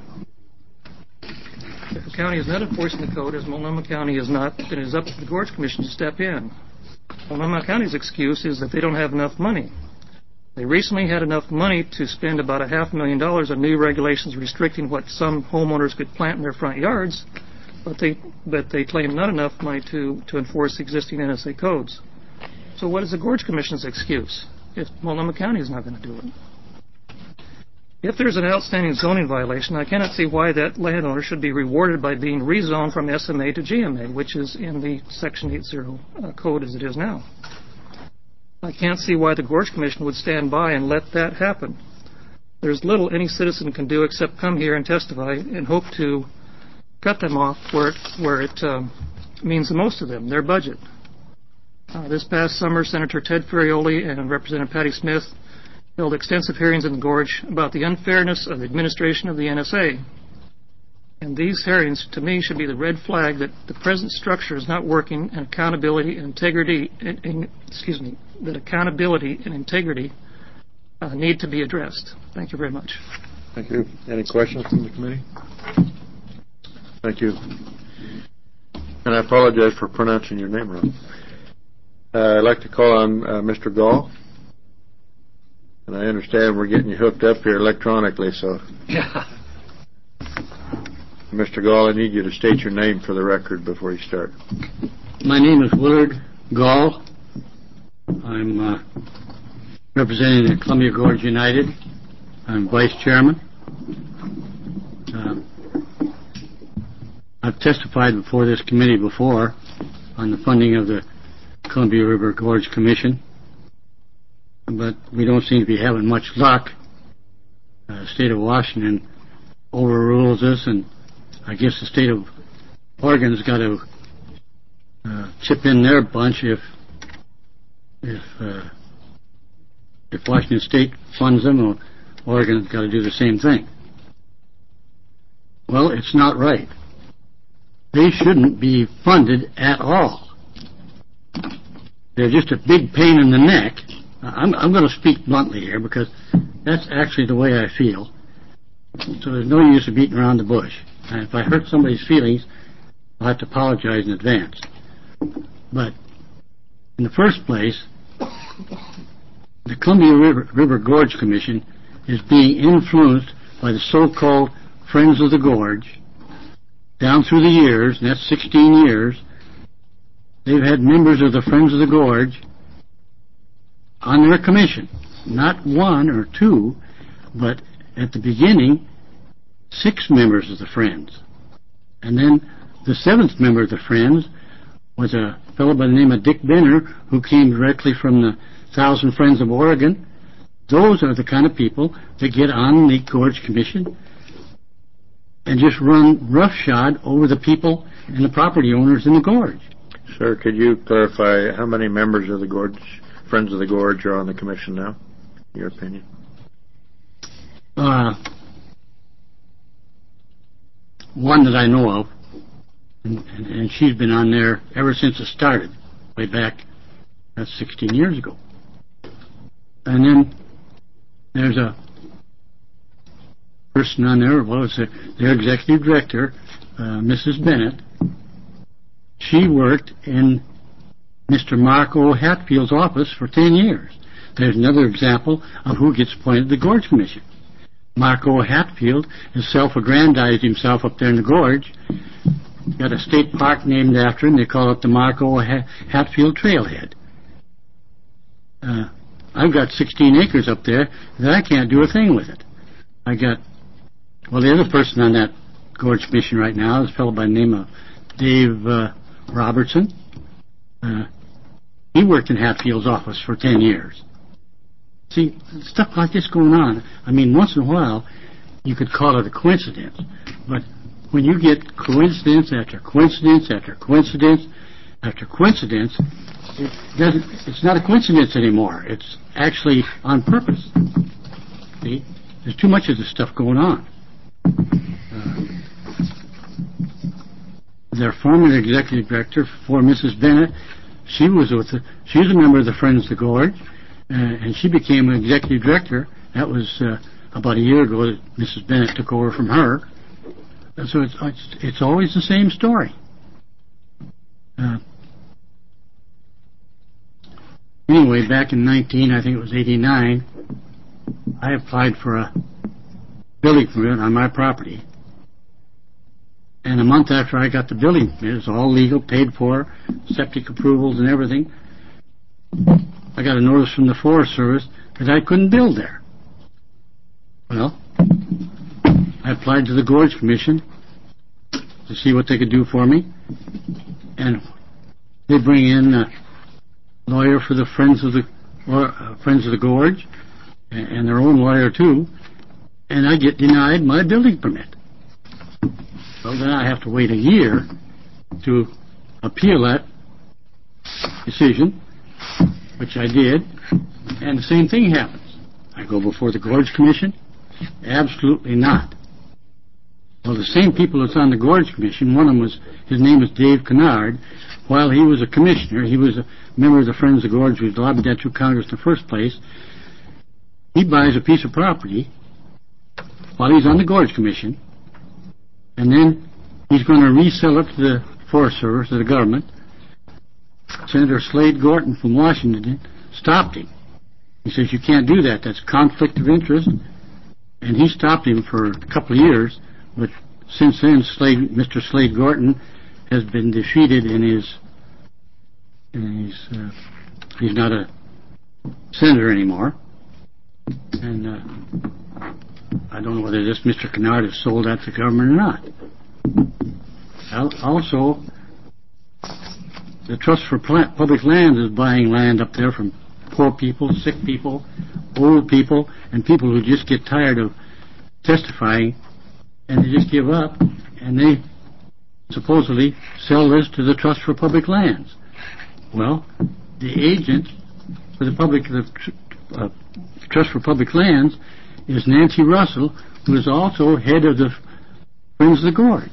If the county is not enforcing the code, as Multnomah County is not, then it is up to the Gorge Commission to step in. Multnomah County's excuse is that they don't have enough money. They recently had enough money to spend about $500,000 on new regulations restricting what some homeowners could plant in their front yards, but they claim not enough money to enforce existing NSA codes. So what is the Gorge Commission's excuse if Multnomah County is not going to do it? If there's an outstanding zoning violation, I cannot see why that landowner should be rewarded by being rezoned from SMA to GMA, which is in the Section 80 code as it is now. I can't see why the Gorge Commission would stand by and let that happen. There's little any citizen can do except come here and testify and hope to cut them off where it means the most to them, their budget. This past summer, Senator Ted Ferrioli and Representative Patty Smith held extensive hearings in the Gorge about the unfairness of the administration of the NSA. And these hearings, to me, should be the red flag that the present structure is not working, and accountability and integrity, that accountability and integrity need to be addressed. Thank you very much. Thank you. Any questions from the committee? Thank you. And I apologize for pronouncing your name wrong. I'd like to call on Mr. Gall. And I understand we're getting you hooked up here electronically, so. Yeah. Mr. Gall, I need you to state your name for the record before you start. My name is Willard Gall. I'm representing the Columbia Gorge United. I'm vice chairman. I've testified before this committee before. on the funding of the Columbia River Gorge Commission, but we don't seem to be having much luck. The state of Washington overrules us, and I guess the state of Oregon's got to chip in their bunch if Washington State funds them, or Oregon's got to do the same thing. Well, it's not right. They shouldn't be funded at all. They're just a big pain in the neck. I'm going to speak bluntly here because that's actually the way I feel. So there's no use of beating around the bush. And if I hurt somebody's feelings, I'll have to apologize in advance. But in the first place, the Columbia River Gorge Commission is being influenced by the so-called Friends of the Gorge. Down through the years, and that's 16 years, they've had members of the Friends of the Gorge on their commission. Not one or two, but at the beginning, 6 members of the Friends. And then the 7th member of the Friends was a fellow by the name of Dick Benner, who came directly from the Thousand Friends of Oregon. Those are the kind of people that get on the Gorge Commission and just run roughshod over the people and the property owners in the gorge. Sir, could you clarify how many members of the Gorge, Friends of the Gorge, are on the commission now, in your opinion? One that I know of, and she's been on there ever since it started, way back, that's 16 years ago. And then there's a person on there, well, it's their executive director, Mrs. Bennett. She worked in Mr. Mark O. Hatfield's office for 10 years. There's another example of who gets appointed to the Gorge Commission. Mark O. Hatfield has self-aggrandized himself up there in the gorge. Got a state park named after him. They call it the Mark O. Hatfield Trailhead. I've got 16 acres up there that I can't do a thing with it. The other person on that Gorge Commission right now is a fellow by the name of Dave Robertson. He worked in Hatfield's office for 10 years. See, stuff like this going on, I mean, once in a while, you could call it a coincidence. But when you get coincidence after coincidence after coincidence after coincidence, it's not a coincidence anymore. It's actually on purpose. See? There's too much of this stuff going on. Their former executive director, for Mrs. Bennett, she was a member of the Friends of the Gorge, and she became an executive director. That was about a year ago that Mrs. Bennett took over from her. And so it's always the same story. Anyway, back in I think it was 89, I applied for a building permit on my property. And a month after I got the building permit, it was all legal, paid for, septic approvals and everything, I got a notice from the Forest Service that I couldn't build there. Well, I applied to the Gorge Commission to see what they could do for me, and they bring in a lawyer for the Friends of the Gorge, and their own lawyer too, and I get denied my building permit. Well, then I have to wait a year to appeal that decision, which I did, and the same thing happens. I go before the Gorge Commission? Absolutely not. Well, the same people that's on the Gorge Commission, one of them his name is Dave Kennard. While he was a commissioner, he was a member of the Friends of the Gorge, who lobbied that through Congress in the first place. He buys a piece of property while he's on the Gorge Commission, and then he's going to resell it to the Forest Service, to the government. Senator Slade Gorton from Washington stopped him. He says, you can't do that. That's conflict of interest. And he stopped him for a couple of years, but since then, Mr. Slade Gorton has been defeated he's not a senator anymore. And I don't know whether this Mr. Kennard has sold that to the government or not. Also, the Trust for Public Lands is buying land up there from poor people, sick people, old people, and people who just get tired of testifying, and they just give up, and they supposedly sell this to the Trust for Public Lands. Well, the agent for the Trust for Public Lands is Nancy Russell, who is also head of the Friends of the Gorge.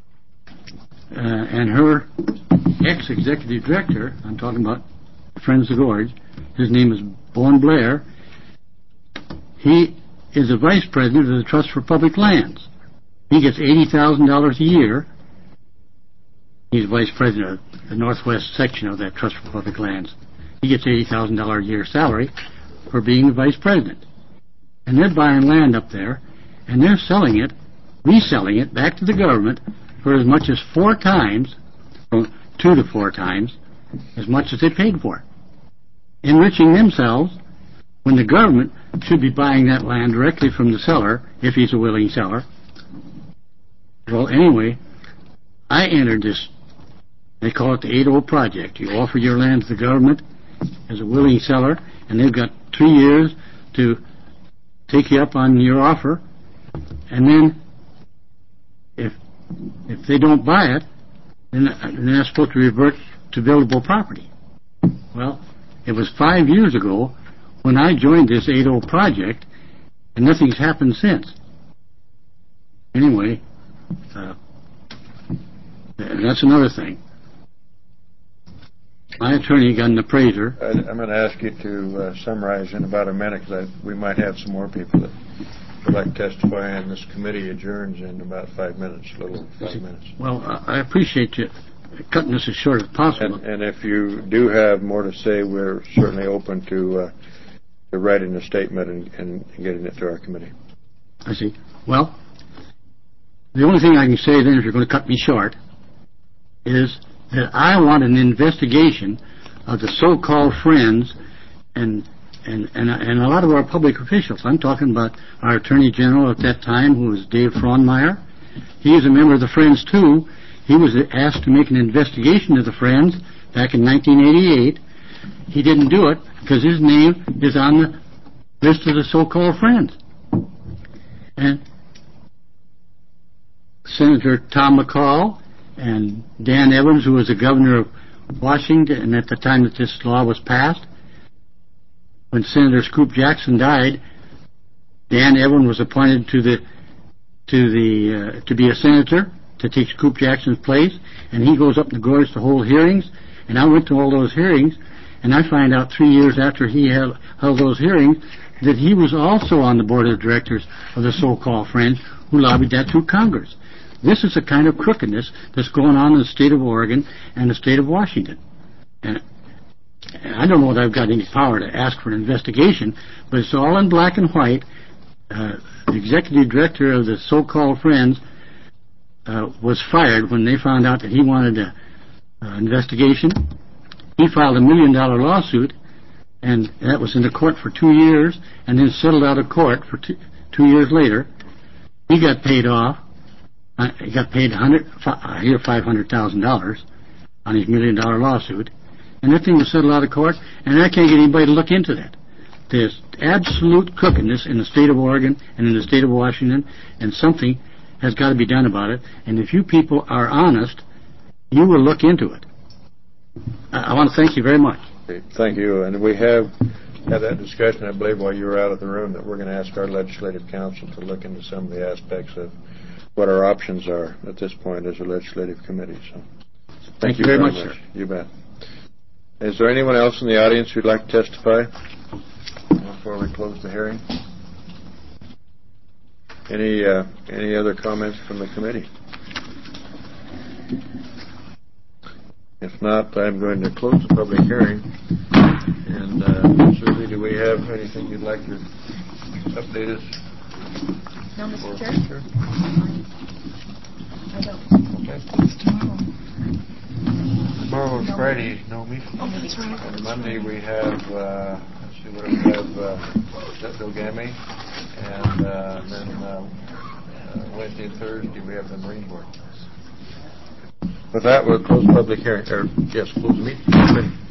And her ex-executive director, I'm talking about Friends of the Gorge, his name is Bowen Blair. He is a vice president of the Trust for Public Lands. He gets $80,000 a year. He's vice president of the Northwest section of that Trust for Public Lands. He gets $80,000 a year salary for being the vice president. And they're buying land up there, and they're selling it, reselling it back to the government for as much as 4 times, from 2 to 4 times, as much as they paid for it. Enriching themselves when the government should be buying that land directly from the seller, if he's a willing seller. Well, anyway, I entered this, they call it the 8-0 project. You offer your land to the government as a willing seller, and they've got 3 years to take you up on your offer, and then if they don't buy it, then they're supposed to revert to buildable property. Well, it was 5 years ago when I joined this 8-0 project, and nothing's happened since. Anyway, that's another thing. My attorney got an appraiser. I'm going to ask you to summarize in about a minute, because we might have some more people that would like to testify, and this committee adjourns in about 5 minutes, a little over 5 minutes. Well, I appreciate you cutting this as short as possible. And if you do have more to say, we're certainly open to writing a statement and getting it to our committee. I see. Well, the only thing I can say then, if you're going to cut me short, is that I want an investigation of the so-called Friends and a lot of our public officials. I'm talking about our Attorney General at that time, who was Dave Frohnmeyer. He is a member of the Friends, too. He was asked to make an investigation of the Friends back in 1988. He didn't do it because his name is on the list of the so-called Friends. And Senator Tom McCall and Dan Evans, who was the governor of Washington at the time that this law was passed, when Senator Scoop Jackson died, Dan Evans was appointed to be a senator to take Scoop Jackson's place, and he goes up in the gorge to hold hearings, and I went to all those hearings, and I find out 3 years after he held those hearings that he was also on the board of directors of the so-called Friends who lobbied that through Congress. This is the kind of crookedness that's going on in the state of Oregon and the state of Washington. And I don't know that I've got any power to ask for an investigation, but it's all in black and white. The executive director of the so-called Friends was fired when they found out that he wanted an investigation. He filed $1 million lawsuit, and that was in the court for 2 years, and then settled out of court for 2 years later. He got paid off. He got paid $500,000 on his $1 million lawsuit, and that thing was settled out of court, and I can't get anybody to look into that. There's absolute crookedness in the state of Oregon and in the state of Washington, and something has got to be done about it. And if you people are honest, you will look into it. I want to thank you very much. Okay, thank you. And we have had that discussion, I believe, while you were out of the room, that we're going to ask our legislative council to look into some of the aspects of what our options are at this point as a legislative committee. So, thank you very much, sir. You bet. Is there anyone else in the audience who'd like to testify before we close the hearing? Any other comments from the committee? If not, I'm going to close the public hearing. And Susie, do we have anything you'd like to update us? No, Mr. Chair. I don't. Okay. Tomorrow's Friday, no meeting. Oh, that's right. On Monday we have, let's see what we have, Bill Gammy, and then Wednesday and Thursday we have the Marine Board. With that, we'll close public hearing, close the meeting.